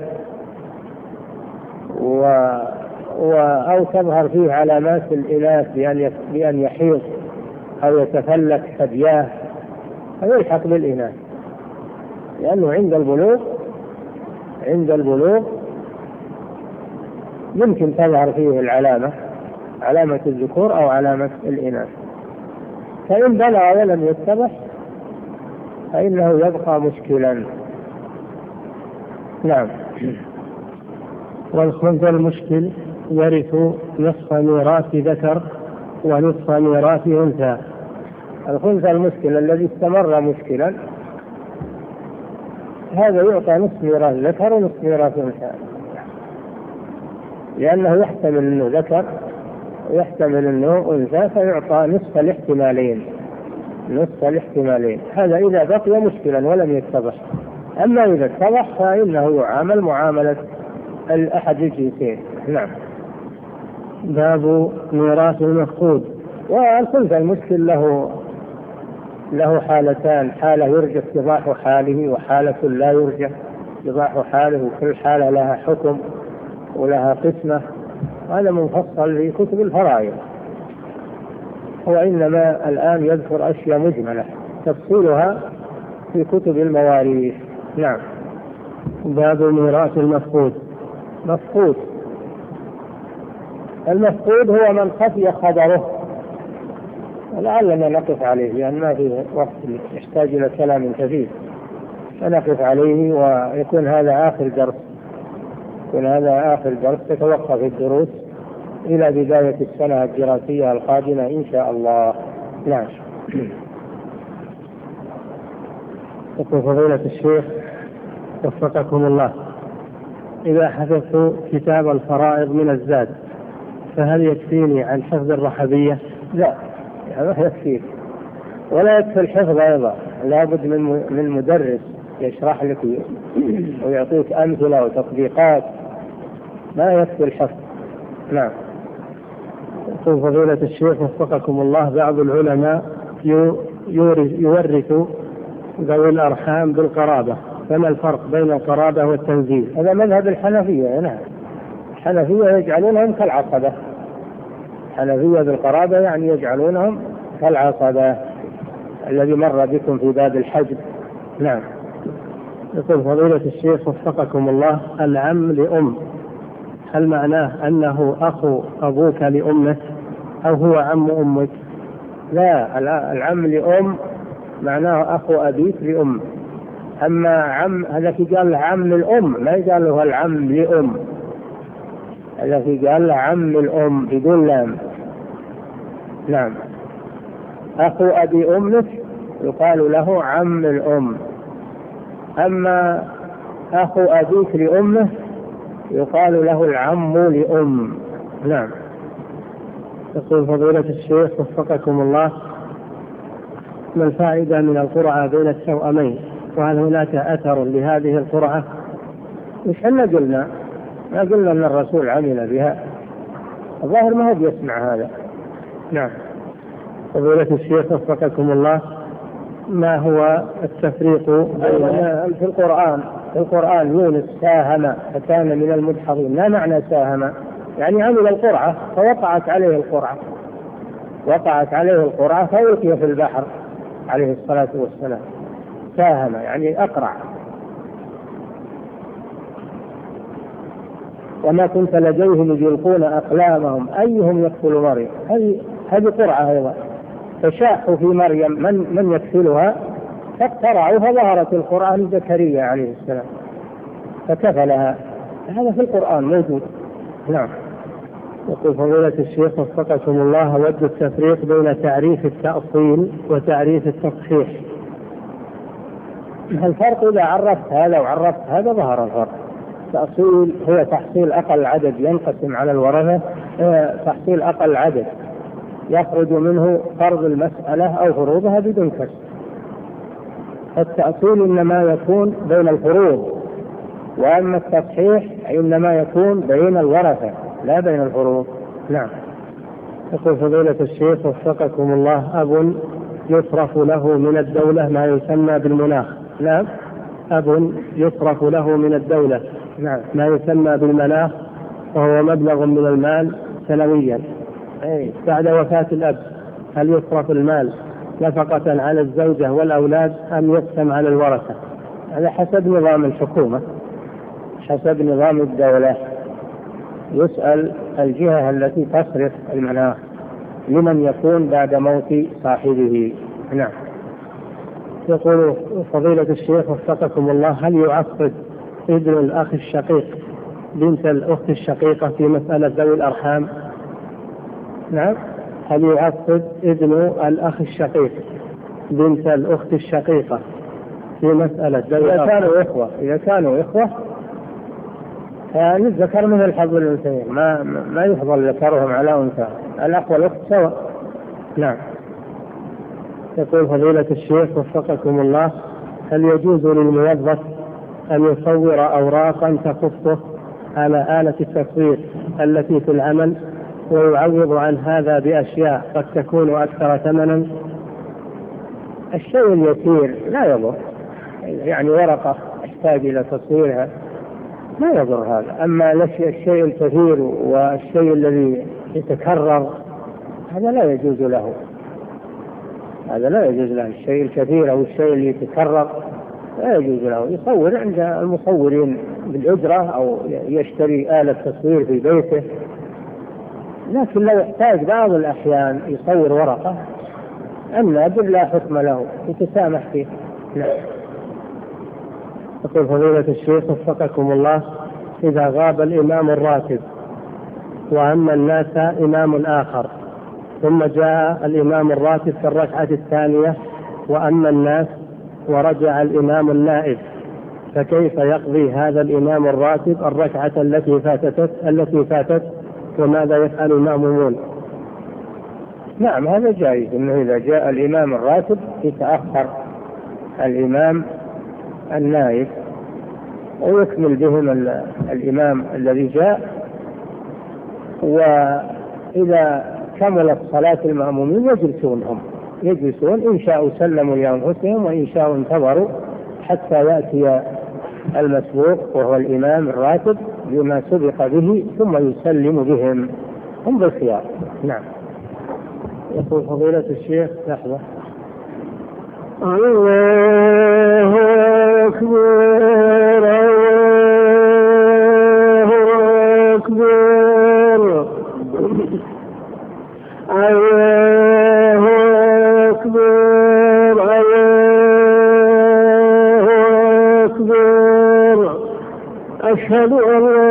و... و... أو تظهر فيه علامات الإناث بأن بأن يحيض أو يتفلت ثدياه أو يلحق بالإناث، لأنه عند البلوغ عند البلوغ يمكن تظهر فيه العلامة، علامة الذكور أو علامة الإناث. فإن بلغ ولم يتضح فإنه يبقى مشكلا. نعم.
والخنثى المشكل يرث نصف ميراث ذكر ونصف ميراث أنثى.
الخنثى المشكل الذي استمر مشكلا هذا يعطى نصف ميراث ذكر ونصف ميراث أنثى، لأنه يحتمل أنه ذكر ويحتمل أنه أنثى، فيعطى نصف الاحتمالين، نصف الاحتمالين. هذا إذا بقي مشكلا ولم يتضح. أما إذا اتضح فإنه يعامل معاملة الأحد الجنسين. نعم.
باب ميراث المفقود.
والخنثى المشكل له له حالتان، حالة يرجى اتضاح حاله وحالة لا يرجى اتضاح حاله، وكل حالة لها حكم ولها قسمة. هذا منفصل في كتب الفرائض، وإنما الآن يذكر أشياء مجملة تفصيلها في كتب المواريث. نعم.
باب ميراث المفقود.
مفقود المفقود هو من خفي خبره، لعلنا نقف عليه لأن ما في وقت يحتاج إلى كلام كثير، فنقف عليه ويكون هذا آخر درس، يكون هذا آخر درس، تتوقف الدروس إلى بداية السنة الدراسية القادمة إن شاء الله. نعم.
يقول فضيلة الشيخ وفقكم الله: إذا حفظت كتاب الفرائض من الزاد فهل يكفيني عن حفظ الرحبية؟
لا، ما يكفيك، ولا يكفي الحفظ أيضا، لابد من من مدرس يشرح لك ويعطيك أمثلة وتطبيقات، ما يكفي الحفظ. نعم.
يقول فضيلة الشيخ وفقكم الله: بعض العلماء يورث ذوي الأرحام بالقرابة، فما الفرق بين القرابة والتنزيل؟
هذا مذهب الحنفية. نعم، الحنفية يجعلونهم كالعصبة، الحنفية بالقرابة يعني يجعلونهم كالعصبة الذي مر بكم في باب الحجب. نعم.
يقول فضيلة الشيخ وفقكم الله: العم لأم، هل معناه أنه أخو أبوك لأمك أو هو عم أمك؟
لا، العم لأم معناه أخو أبيك لأم. أما عم هذا في قال له عم الأم، ما يقال له العم لأم، هذا في قال له عم الأم بدون لام. نعم. أخو أبي أمك يقال له عم الأم، أما أخو أبيك لأمه يقال له العم لأم. نعم.
يقول فضيلة الشيخ وفقكم الله: ما الفائدة من القرعة بين التوأمين؟ وهل هناك أثر لهذه القرعة؟
مش احنا قلنا ما قلنا أن الرسول عمل بها؟ الظاهر ما هو بيسمع هذا. نعم.
فضيلة الشيخ وفقكم الله: ما هو التفريق
بين في القرآن في القرآن يونس ساهم فكان من المدحضين، لا معنى ساهم يعني عمل القرعة فوقعت عليه القرعة، وقعت عليه القرعة فألقي في البحر عليه الصلاة والسلام. ساهم يعني أقرع. وما كنت لديهم إذ يلقون أقلامهم أيهم يكفل مريم، هذه هذه قرعة أيضا، فشاحوا في مريم من من يكفلها فاقترعوا فظهرت القرعة لزكريا عليه السلام فكفلها. هذا في القرآن موجود. نعم.
يقول فضيلة الشيخ وفقكم الله: أود التفريق بين تعريف التأصيل وتعريف التصحيح.
الفرق إذا عرفت هذا وعرفت هذا ظهر الفرق. التأصيل هو تحصيل أقل عدد ينقسم على الورثة، تحصيل أقل عدد يخرج منه فرض المسألة أو فروضها بدون كسر. التأصيل إنما يكون بين الفروض، وأما التصحيح إنما يكون بين الورثة لا بين الفروض. نعم.
يقول فضيلة الشيخ وفقكم الله: أب يصرف له من الدولة ما يسمى بالمناخ.
نعم.
أب يصرف له من الدولة
نعم.
ما يسمى بالمناخ، وهو مبلغ من المال سنويا.
أي.
بعد وفاة الأب هل يصرف المال نفقة على الزوجة والأولاد أم يقسم على الورثة؟
هذا حسب نظام الحكومة، حسب نظام الدولة. يسأل الجهة التي تصرف المناخ لمن يكون بعد موت صاحبه. نعم.
يقول فضيلة الشيخ وفقكم الله: هل يعقد ابن الأخ الشقيق بنت الأخت الشقيقة في مسألة ذوي الأرحام؟
نعم.
هل يعقد ابن الأخ الشقيق بنت الأخت الشقيقة في مسألة ذوي
إذا كانوا إخوة إذا كانوا إخوة يعني الذكر من الحظ الأنثيين، ما ما يفضل ذكرهم على أنثى، الأخ والأخت سواء. نعم.
يقول فضيلة الشيخ وفقكم الله: هل يجوز للموظف أن يصور أوراقا تخصه على آلة التصوير التي في العمل ويعوض عن هذا بأشياء قد تكون أكثر ثمنا؟
الشيء اليسير لا يضر، يعني ورقة تحتاج إلى تصويرها ما يضر هذا. أما الشيء الكثير والشيء الذي يتكرر هذا لا يجوز له، هذا لا يجوز له. الشيء الكثير أو الشيء اللي يتكرر لا يجوز له. يصور عند المصورين بالأجرة أو يشتري آلة تصوير في بيته لكن لو احتاج بعض الأحيان يصور ورقة النادر لا حكم له، يتسامح فيه. لا.
يقول فضيلة الشيخ وفقكم الله: إذا غاب الإمام الراتب وأما الناس إمام آخر ثم جاء الإمام الراتب في الركعة الثانية وأما الناس ورجع الإمام النائب، فكيف يقضي هذا الإمام الراتب الركعة التي فاتت التي فاتت وماذا يفعل المأمومون؟
نعم، هذا جائز، إنه إذا جاء الإمام الراتب يتأخر الإمام النائب ويكمل بهم الإمام الذي جاء، وإذا كملت صلاة المأمومين يجلسون هم يجلسون إن شاءوا سلموا لأنفسهم وإن شاءوا انتظروا حتى يأتي المسبوق وهو الإمام الراتب بما سبق به ثم يسلم بهم، هم بالخيار. نعم.
يقول فضيلة الشيخ: لحظة.
الله أكبر الله أكبر الله أكبر الله أكبر أشهد أن لا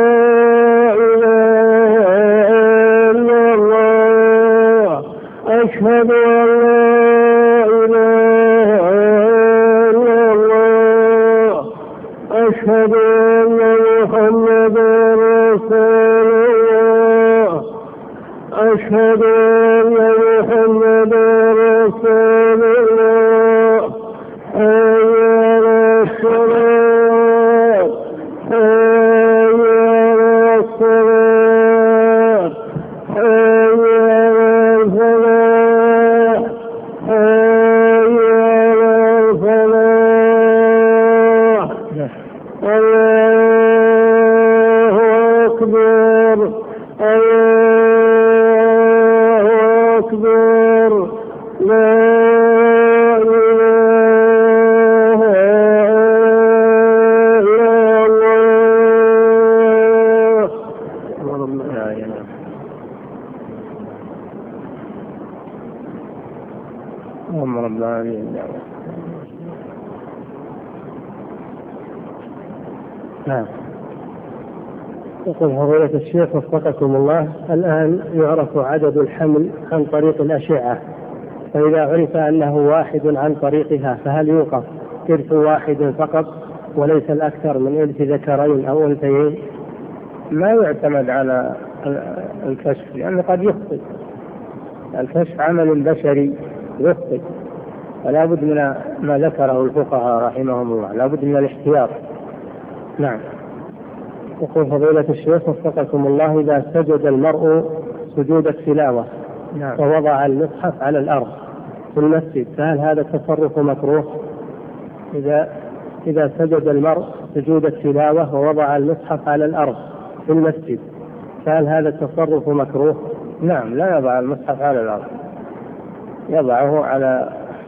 إله إلا الله أشهد أن لا إله إلا الله أشهد أن محمدا رسول الله أشهد أن محمدا رسول الله حي على الصلاة حي على الصلاة حي على الفلاح حي على الفلاح. الله أكبر الله أكبر لا إله إلا الله. اللهم رب العالمين.
نعم. يقول فضيلة الشيخ وفقكم الله: الآن يعرف عدد الحمل عن طريق الأشعة، فإذا عرف أنه واحد عن طريقها فهل يوقف إرث واحد فقط وليس الأكثر من إرث ذكرين أو أنثيين؟
ما يعتمد على الكشف لأنه قد يخطئ، الكشف عمل بشري يخطئ، فلا بد من ما ذكره الفقهاء رحمهم الله، لا بد من الاحتياط. نعم.
يقول فضيلة الشيخ وفقكم الله: إذا سجد المرء سجود التلاوة
نعم.
ووضع المصحف على الأرض في المسجد فهل هذا التصرف مكروه؟ إذا إذا سجد المرء سجود التلاوة ووضع المصحف على الأرض في المسجد فهل هذا التصرف مكروه؟
نعم، لا يضع المصحف على الأرض، يضعه على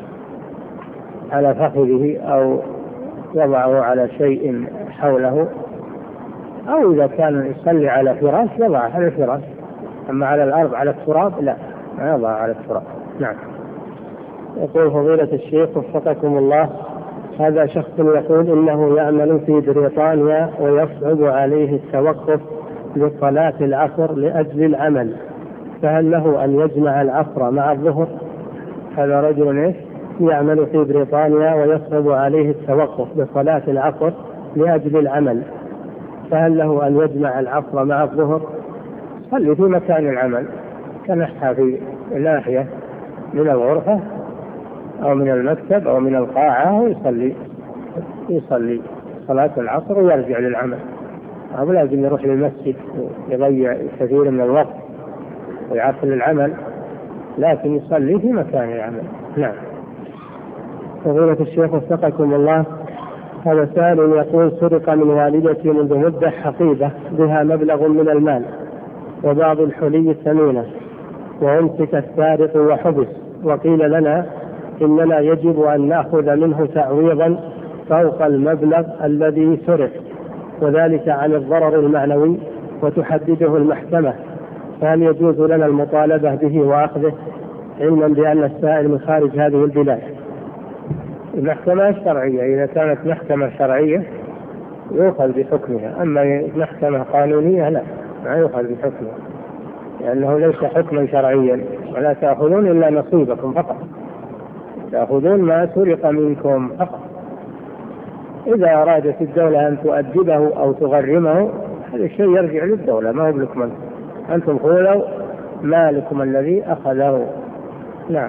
على فخذه أو يضعه على شيء حوله، أو إذا كان يصلي على فراش يضع على الفراش، أما على الأرض على التراب لا، ما يضع على التراب. نعم.
يقول فضيلة الشيخ وفقكم الله: هذا شخص يقول إنه يعمل في بريطانيا ويصعب عليه التوقف لصلاة العصر لأجل العمل، فهل له أن يجمع العصر مع الظهر؟
هذا رجل إيش؟
يعمل في بريطانيا ويصعب عليه التوقف لصلاة العصر لأجل العمل، فهل له أن يجمع العصر مع الظهر؟
صلي في مكان العمل، كنحى في ناحية من الغرفة أو من المكتب أو من القاعة ويصلي يصلي صلاة العصر ويرجع للعمل، أو لازم يروح للمسجد يضيع كثير من الوقت ويعطل العمل، لكن يصلي في مكان العمل. نعم.
فضيلة الشيخ وفقكم الله: هذا سائل يقول: سرق من والدتي منذ مدة حقيبة بها مبلغ من المال وبعض الحلي الثمينة، وأمسك السارق وحبس، وقيل لنا إننا يجب أن نأخذ منه تعويضا فوق المبلغ الذي سرق، وذلك عن الضرر المعنوي وتحدده المحكمة، فهل يجوز لنا المطالبة به وأخذه علما بأن السائل من خارج هذه البلاد؟
المحكمة الشرعية إذا كانت محكمة شرعية يؤخذ بحكمها، أما محكمة قانونية لا، ما يؤخذ بحكمها، لأنه ليس حكما شرعيا. ولا تأخذون إلا نصيبكم فقط، تأخذون ما سرق منكم فقط. إذا أرادت الدولة أن تؤدبه أو تغرمه هذا الشيء يرجع للدولة، ما هو لكم أنتم، قولوا مالكم الذي أخذه. نعم.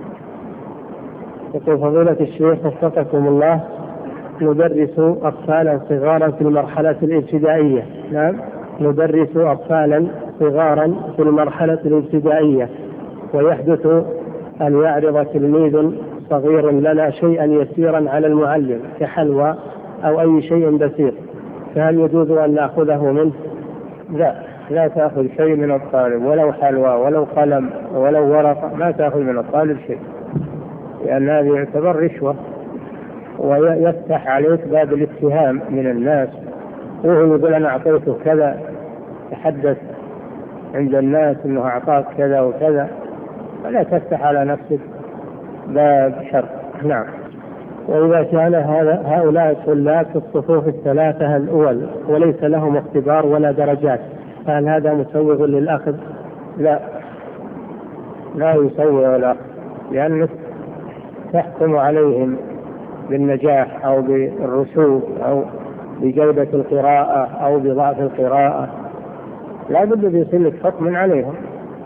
يقول فضيلة الشيخ وفقكم الله، ندرس أطفالا صغارا في المرحلة الابتدائية.
نعم.
ندرس أطفالا صغارا في المرحلة الابتدائية، ويحدث أن يعرض تلميذ صغير لنا شيئا يسيرا على المعلم كحلوى أو أي شيء بسيط، فهل يجوز أن نأخذه منه؟
لا، لا تأخذ شيء من الطالب، ولو حلوى ولو قلم ولو ورقة، ما تأخذ من الطالب شيء، لأن هذا يعتبر رشوة ويفتح عليك باب الاتهام من الناس، وهو يقول أنا أعطيته كذا، تحدث عند الناس أنه أعطاك كذا وكذا، ولا تفتح على نفسك باب شر. نعم.
وإذا كان هذا هؤلاء الطلاب في الصفوف الثلاثة الأول وليس لهم اختبار ولا درجات، فهل هذا مسوغ للأخذ؟
لا، لا يسوغ الأخذ، لأنك تحكم عليهم بالنجاح أو بالرسوب أو بجودة القراءة أو بضعف القراءة، لا بد بيصير لك حكم عليهم،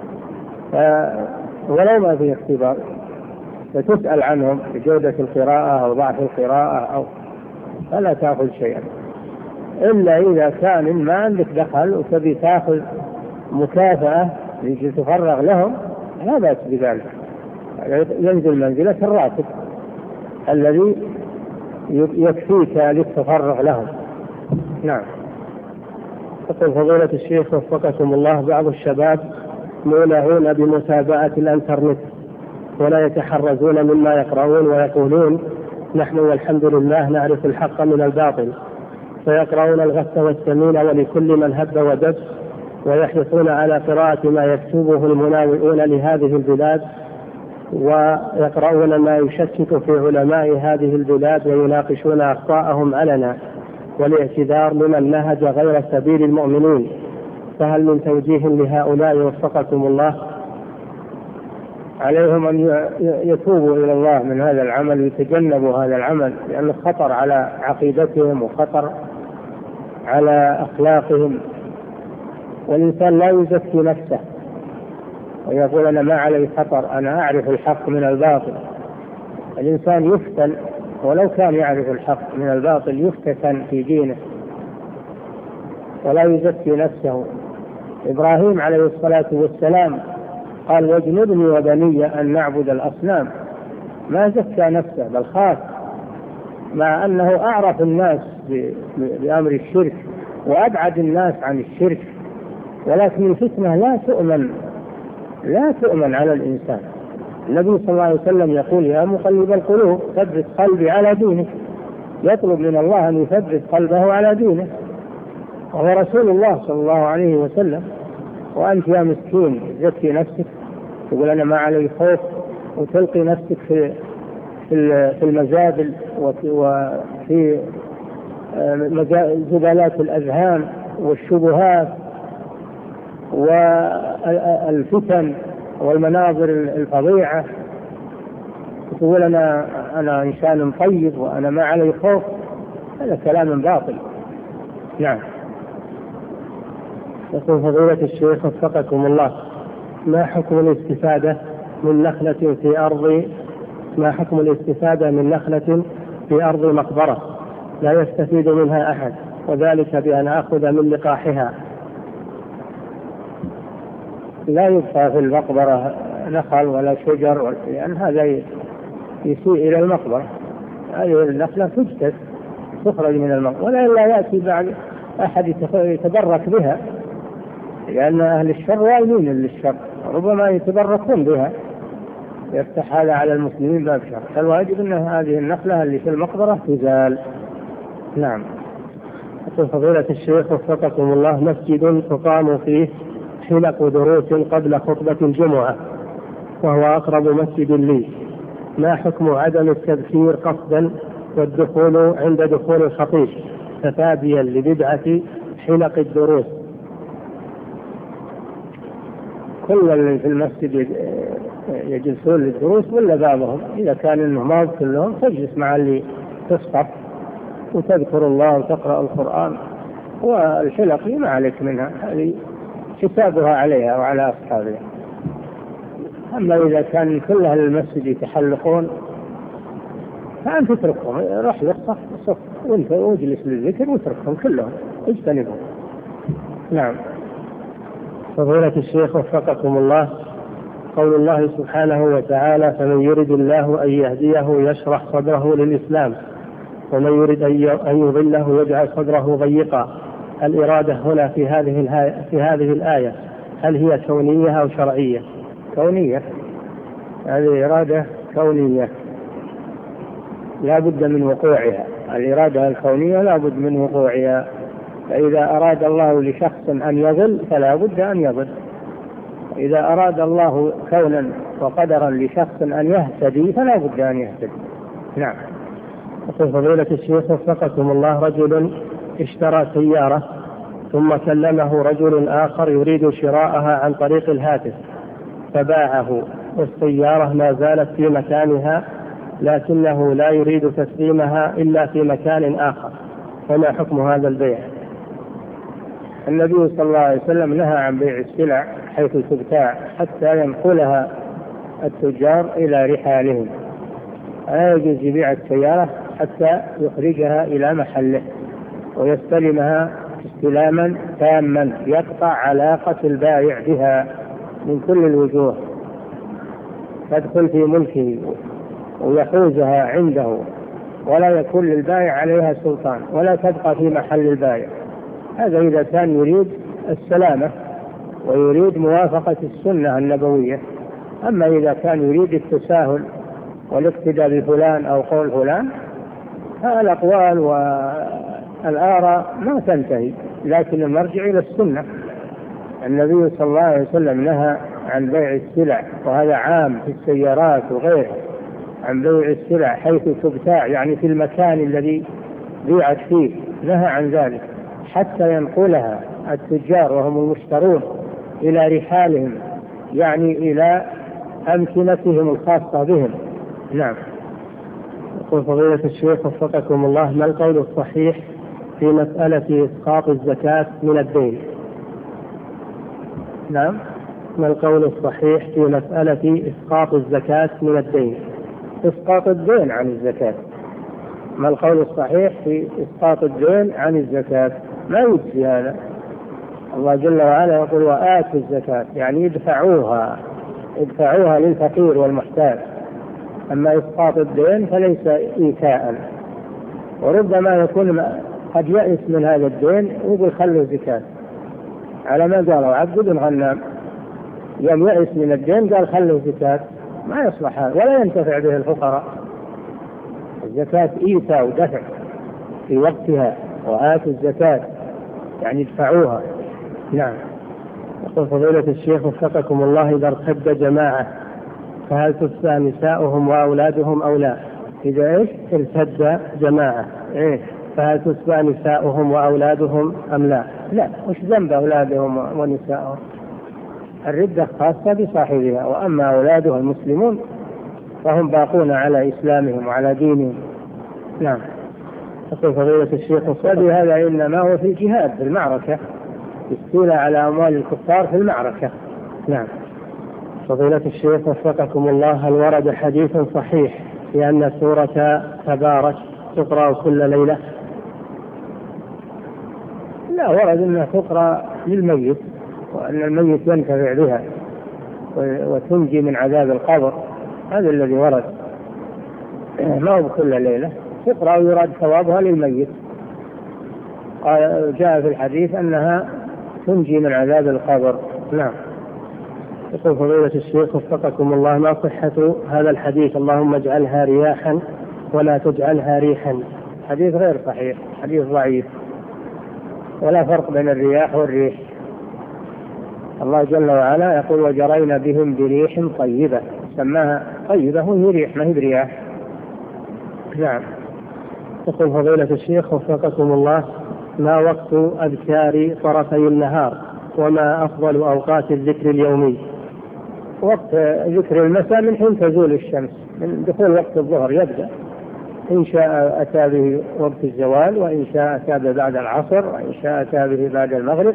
ولو ما في اختبار فتسأل عنهم بجودة القراءة أو ضعف القراءة، أو فلا تأخذ شيئا، إلا إذا كان ما عندك دخل وتبي تأخذ مكافأة يجي تفرغ لهم، لا بأس بذلك، ينزل منزلة الراتب الذي يكفيك للتفرغ لهم. نعم.
يقول فضيلة الشيخ وفقكم الله، بعض الشباب مولعون بمتابعة الانترنت ولا يتحرزون مما يقرؤون، ويقولون نحن والحمد لله نعرف الحق من الباطل، فيقرؤون الغث والسمين ولكل من هب ودب، ويحرصون على قراءة ما يكتبه المناوئون لهذه البلاد، ويقرؤون ما يشكك في علماء هذه البلاد ويناقشون أخطاءهم علنا والاعتذار لمن نهج غير سبيل المؤمنين، فهل من توجيه لهؤلاء وفقكم الله؟
عليهم أن يتوبوا إلى الله من هذا العمل ويتجنبوا هذا العمل، لأنه خطر على عقيدتهم وخطر على أخلاقهم، والإنسان لا يزكي نفسه ويقول أنا ما علي خطر، أنا أعرف الحق من الباطل. الإنسان يفتن ولو كان يعرف الحق من الباطل، يفتتن في دينه ولا يزكي نفسه. إبراهيم عليه الصلاة والسلام قال واجنبني وبني أن نعبد الأصنام، ما زكى نفسه بل خاف، مع أنه أعرف الناس بأمر الشرك وأبعد الناس عن الشرك، ولكن الفتنة لا تؤمن لا تؤمن على الإنسان. النبي صلى الله عليه وسلم يقول يا مقلب القلوب ثبت قلبي على دينك، يطلب من الله أن يثبت قلبه على دينه، وهو رسول الله صلى الله عليه وسلم. وأنت يا مسكين زكي نفسك تقول أنا ما علي خوف، وتلقي نفسك في في المزابل وفي زبالات الأذهان والشبهات والفتن والمناظر الفظيعة، تقول أنا أنا إنسان طيب وأنا ما علي خوف، هذا كلام باطل. نعم.
يقول فضيلة الشيخ وفقكم الله، ما حكم الاستفادة من نخلة في أرض ما حكم الاستفادة من نخلة في أرض مقبرة لا يستفيد منها أحد، وذلك بأن أخذ من لقاحها؟
لا يبقى في المقبرة نخل ولا شجر، لأن هذا يسيء إلى المقبرة. هذه النخلة تجتث تخرج من المقبرة، ولا إلا يأتي بعد أحد يتبرك بها، لأن أهل الشر والمين للشر ربما يتبركون بها، يفتح هذا على المسلمين باب شر. فالواجب أن هذه النخلة اللي في المقبرة تزال. نعم.
يقول فضيلة الشيخ وفقكم الله، مسجد تقام فيه حلق دروس قبل خطبة الجمعة وهو أقرب مسجد لي، ما حكم عدم التذكير قصدا والدخول عند دخول الخطيب تفاديا لبدعة حلق الدروس؟
كل اللي في المسجد يجلسون للدروس ولا بعضهم؟ إذا كان إنه ما كلهم تجلس مع اللي تصطف وتذكر الله وتقرأ القرآن، والحلق ما عليك منها، هذه حسابها عليها وعلى أصحابها. أما إذا كان كل أهل المسجد يتحلقون فأنت تتركهم، روح للصف صف وانت واجلس للذكر وتركهم كلهم، اجتنبهم. نعم.
فضيلة الشيخ وفقكم الله، قول الله سبحانه وتعالى: فمن يرد الله أن يهديه يشرح صدره للإسلام ومن يرد أن يضله يجعل صدره ضيقا، الإرادة هنا في هذه في هذه الآية هل هي كونية أو شرعية؟
كونية، هذه إرادة كونية لا بد من وقوعها، الإرادة الكونية لا بد من وقوعها. فإذا أراد الله لشخص أن يضل فلا بد أن يضل، إذا أراد الله كونا وقدرا لشخص أن يهتدي فلا بد أن يهتدي. نعم.
يقول فضيلة الشيخ وفقكم الله: رجل اشترى سيارة ثم كلمه رجل آخر يريد شراءها عن طريق الهاتف فباعه، والسيارة ما زالت في مكانها لكنه لا يريد تسليمها إلا في مكان آخر، فما حكم هذا البيع؟
النبي صلى الله عليه وسلم نهى عن بيع السلع حيث تبتاع حتى ينقلها التجار إلى رحالهم، لا يجوز يبيع السيارة حتى يخرجها إلى محله ويستلمها استلاما تاما يقطع علاقة البائع بها من كل الوجوه، تدخل في ملكه ويحوزها عنده ولا يكون للبائع عليها سلطان ولا تبقى في محل البائع. هذا إذا كان يريد السلامة ويريد موافقة السنة النبوية. أما إذا كان يريد التساهل والاقتداء بفلان أو قول فلان، الأقوال والآراء ما تنتهي، لكن المرجع إلى السنة. النبي صلى الله عليه وسلم نهى عن بيع السلع، وهذا عام في السيارات وغيرها، عن بيع السلع حيث تبتاع، يعني في المكان الذي بيعت فيه، نهى عن ذلك حتى ينقلها التجار وهم المشترون إلى رحالهم، يعني إلى أمكنتهم الخاصة بهم. نعم.
يقول فضيلة الشيخ وفقكم الله: ما القول الصحيح في مسألة إسقاط الزكاة من الدين؟
نعم.
ما القول الصحيح في مسألة إسقاط الزكاة من الدين؟
إسقاط الدين عن الزكاة. ما القول الصحيح في إسقاط الدين عن الزكاة؟ ما يجزي هذا. الله جل وعلا يقول: وآتوا الزكاة، يعني يدفعوها يدفعوها للفقير والمحتاج. أما إسقاط الدين فليس إيتاء، وربما يكون قد يأس من هذا الدين ويقول خلوا الزكاة، على ما قالوا عبد بن غنام يوم يأس من الدين قال خلوا الزكاة، ما يصلح هذا ولا ينتفع به الفقراء. الزكاة إيتاء ودفع في وقتها، وآتوا الزكاة يعني ادفعوها. نعم.
يقول فضيلة الشيخ وفقكم الله: إذا ارتد جماعة فهل تفتى نساؤهم وأولادهم أو لا؟
إذا إيش؟
ارتد جماعة
إيه؟
فهل تفتى نساؤهم وأولادهم أم لا؟
لا، وش ذنب أولادهم ونساؤهم؟ الردة خاصة بصاحبها، وأما أولادهم المسلمون فهم باقون على إسلامهم وعلى دينهم. نعم.
يقول فضيلة الشيخ
وفي هذا إنما هو في الجهاد في المعركة، يستولى على أموال الكفار في المعركة. نعم.
فضيلة الشيخ وفقكم الله: هل ورد حديث صحيح في أن سورة تبارك تقرأ كل ليلة؟
لا، ورد أنها تقرأ للميت، وأن الميت ينتفع بها وتنجي من عذاب القبر، هذا الذي ورد، ما هو كل ليلة تقرأ ويراد ثوابها للميت. جاء في الحديث أنها تنجي من عذاب القبر. نعم.
يقول فضيلة الشيخ وفقكم الله: ما صحة هذا الحديث اللهم اجعلها رياحا ولا تجعلها ريحا؟
حديث غير صحيح، حديث ضعيف، ولا فرق بين الرياح والريح. الله جل وعلا يقول وجرينا بهم بريح طيبة، سماها طيبة وهي ريح ما هي برياح. نعم.
يقول فضيلة الشيخ وفقكم الله، ما وقت أذكار طرفي النهار وما أفضل أوقات الذكر اليومي؟
وقت ذكر المساء من حين تزول الشمس، من دخول وقت الظهر يبدأ، إن شاء أتى به وقت الزوال، وإن شاء أتى به بعد العصر، وإن شاء أتى به بعد المغرب،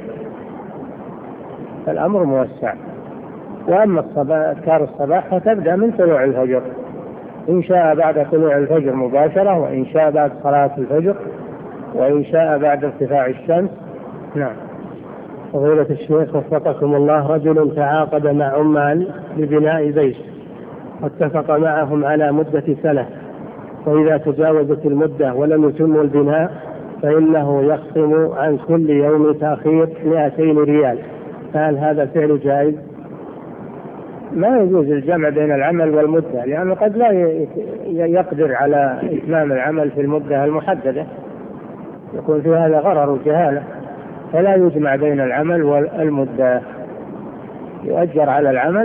فالأمر موسع. وأما الصباح أذكار الصباح فتبدأ من طلوع الفجر، إن شاء بعد طلوع الفجر مباشرة، وإن شاء بعد صلاة الفجر، وإن شاء بعد ارتفاع الشمس. نعم.
فضيلة الشيخ وفقكم الله، رجل تعاقد مع عمال لبناء بيت واتفق معهم على مدة سنة، وإذا تجاوزت المدة ولم يتموا البناء فإنه يخصم عن كل يوم تأخير مئتين ريال، فهل هذا فعل جائز؟
ما يجوز الجمع بين العمل والمدة، لأنه قد لا يقدر على إتمام العمل في المدة المحددة، يكون في هذا غرر وجهالة، فلا يجمع بين العمل والمدة، يؤجر على العمل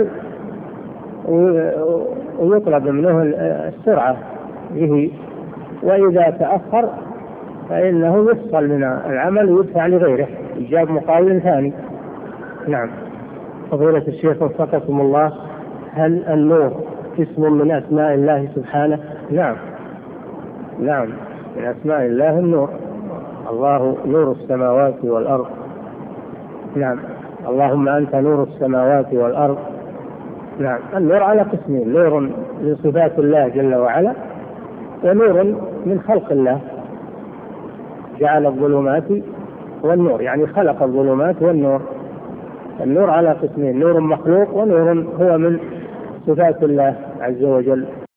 ويطلب منه السرعة به، وإذا تأخر فإنه يفصل من العمل ويدفع لغيره إيجاب مقاول ثاني. نعم.
فضيلة الشيخ وفقكم الله، هل النور اسم من أسماء الله سبحانه؟
نعم نعم من أسماء الله النور، الله نور السماوات والأرض. نعم. اللهم أنت نور السماوات والأرض. نعم. النور على قسمين، نور من صفات الله جل وعلا، ونور من خلق الله، جعل الظلمات والنور، يعني خلق الظلمات والنور. النور على قسمين، نور مخلوق ونور هو من صفات الله عز وجل.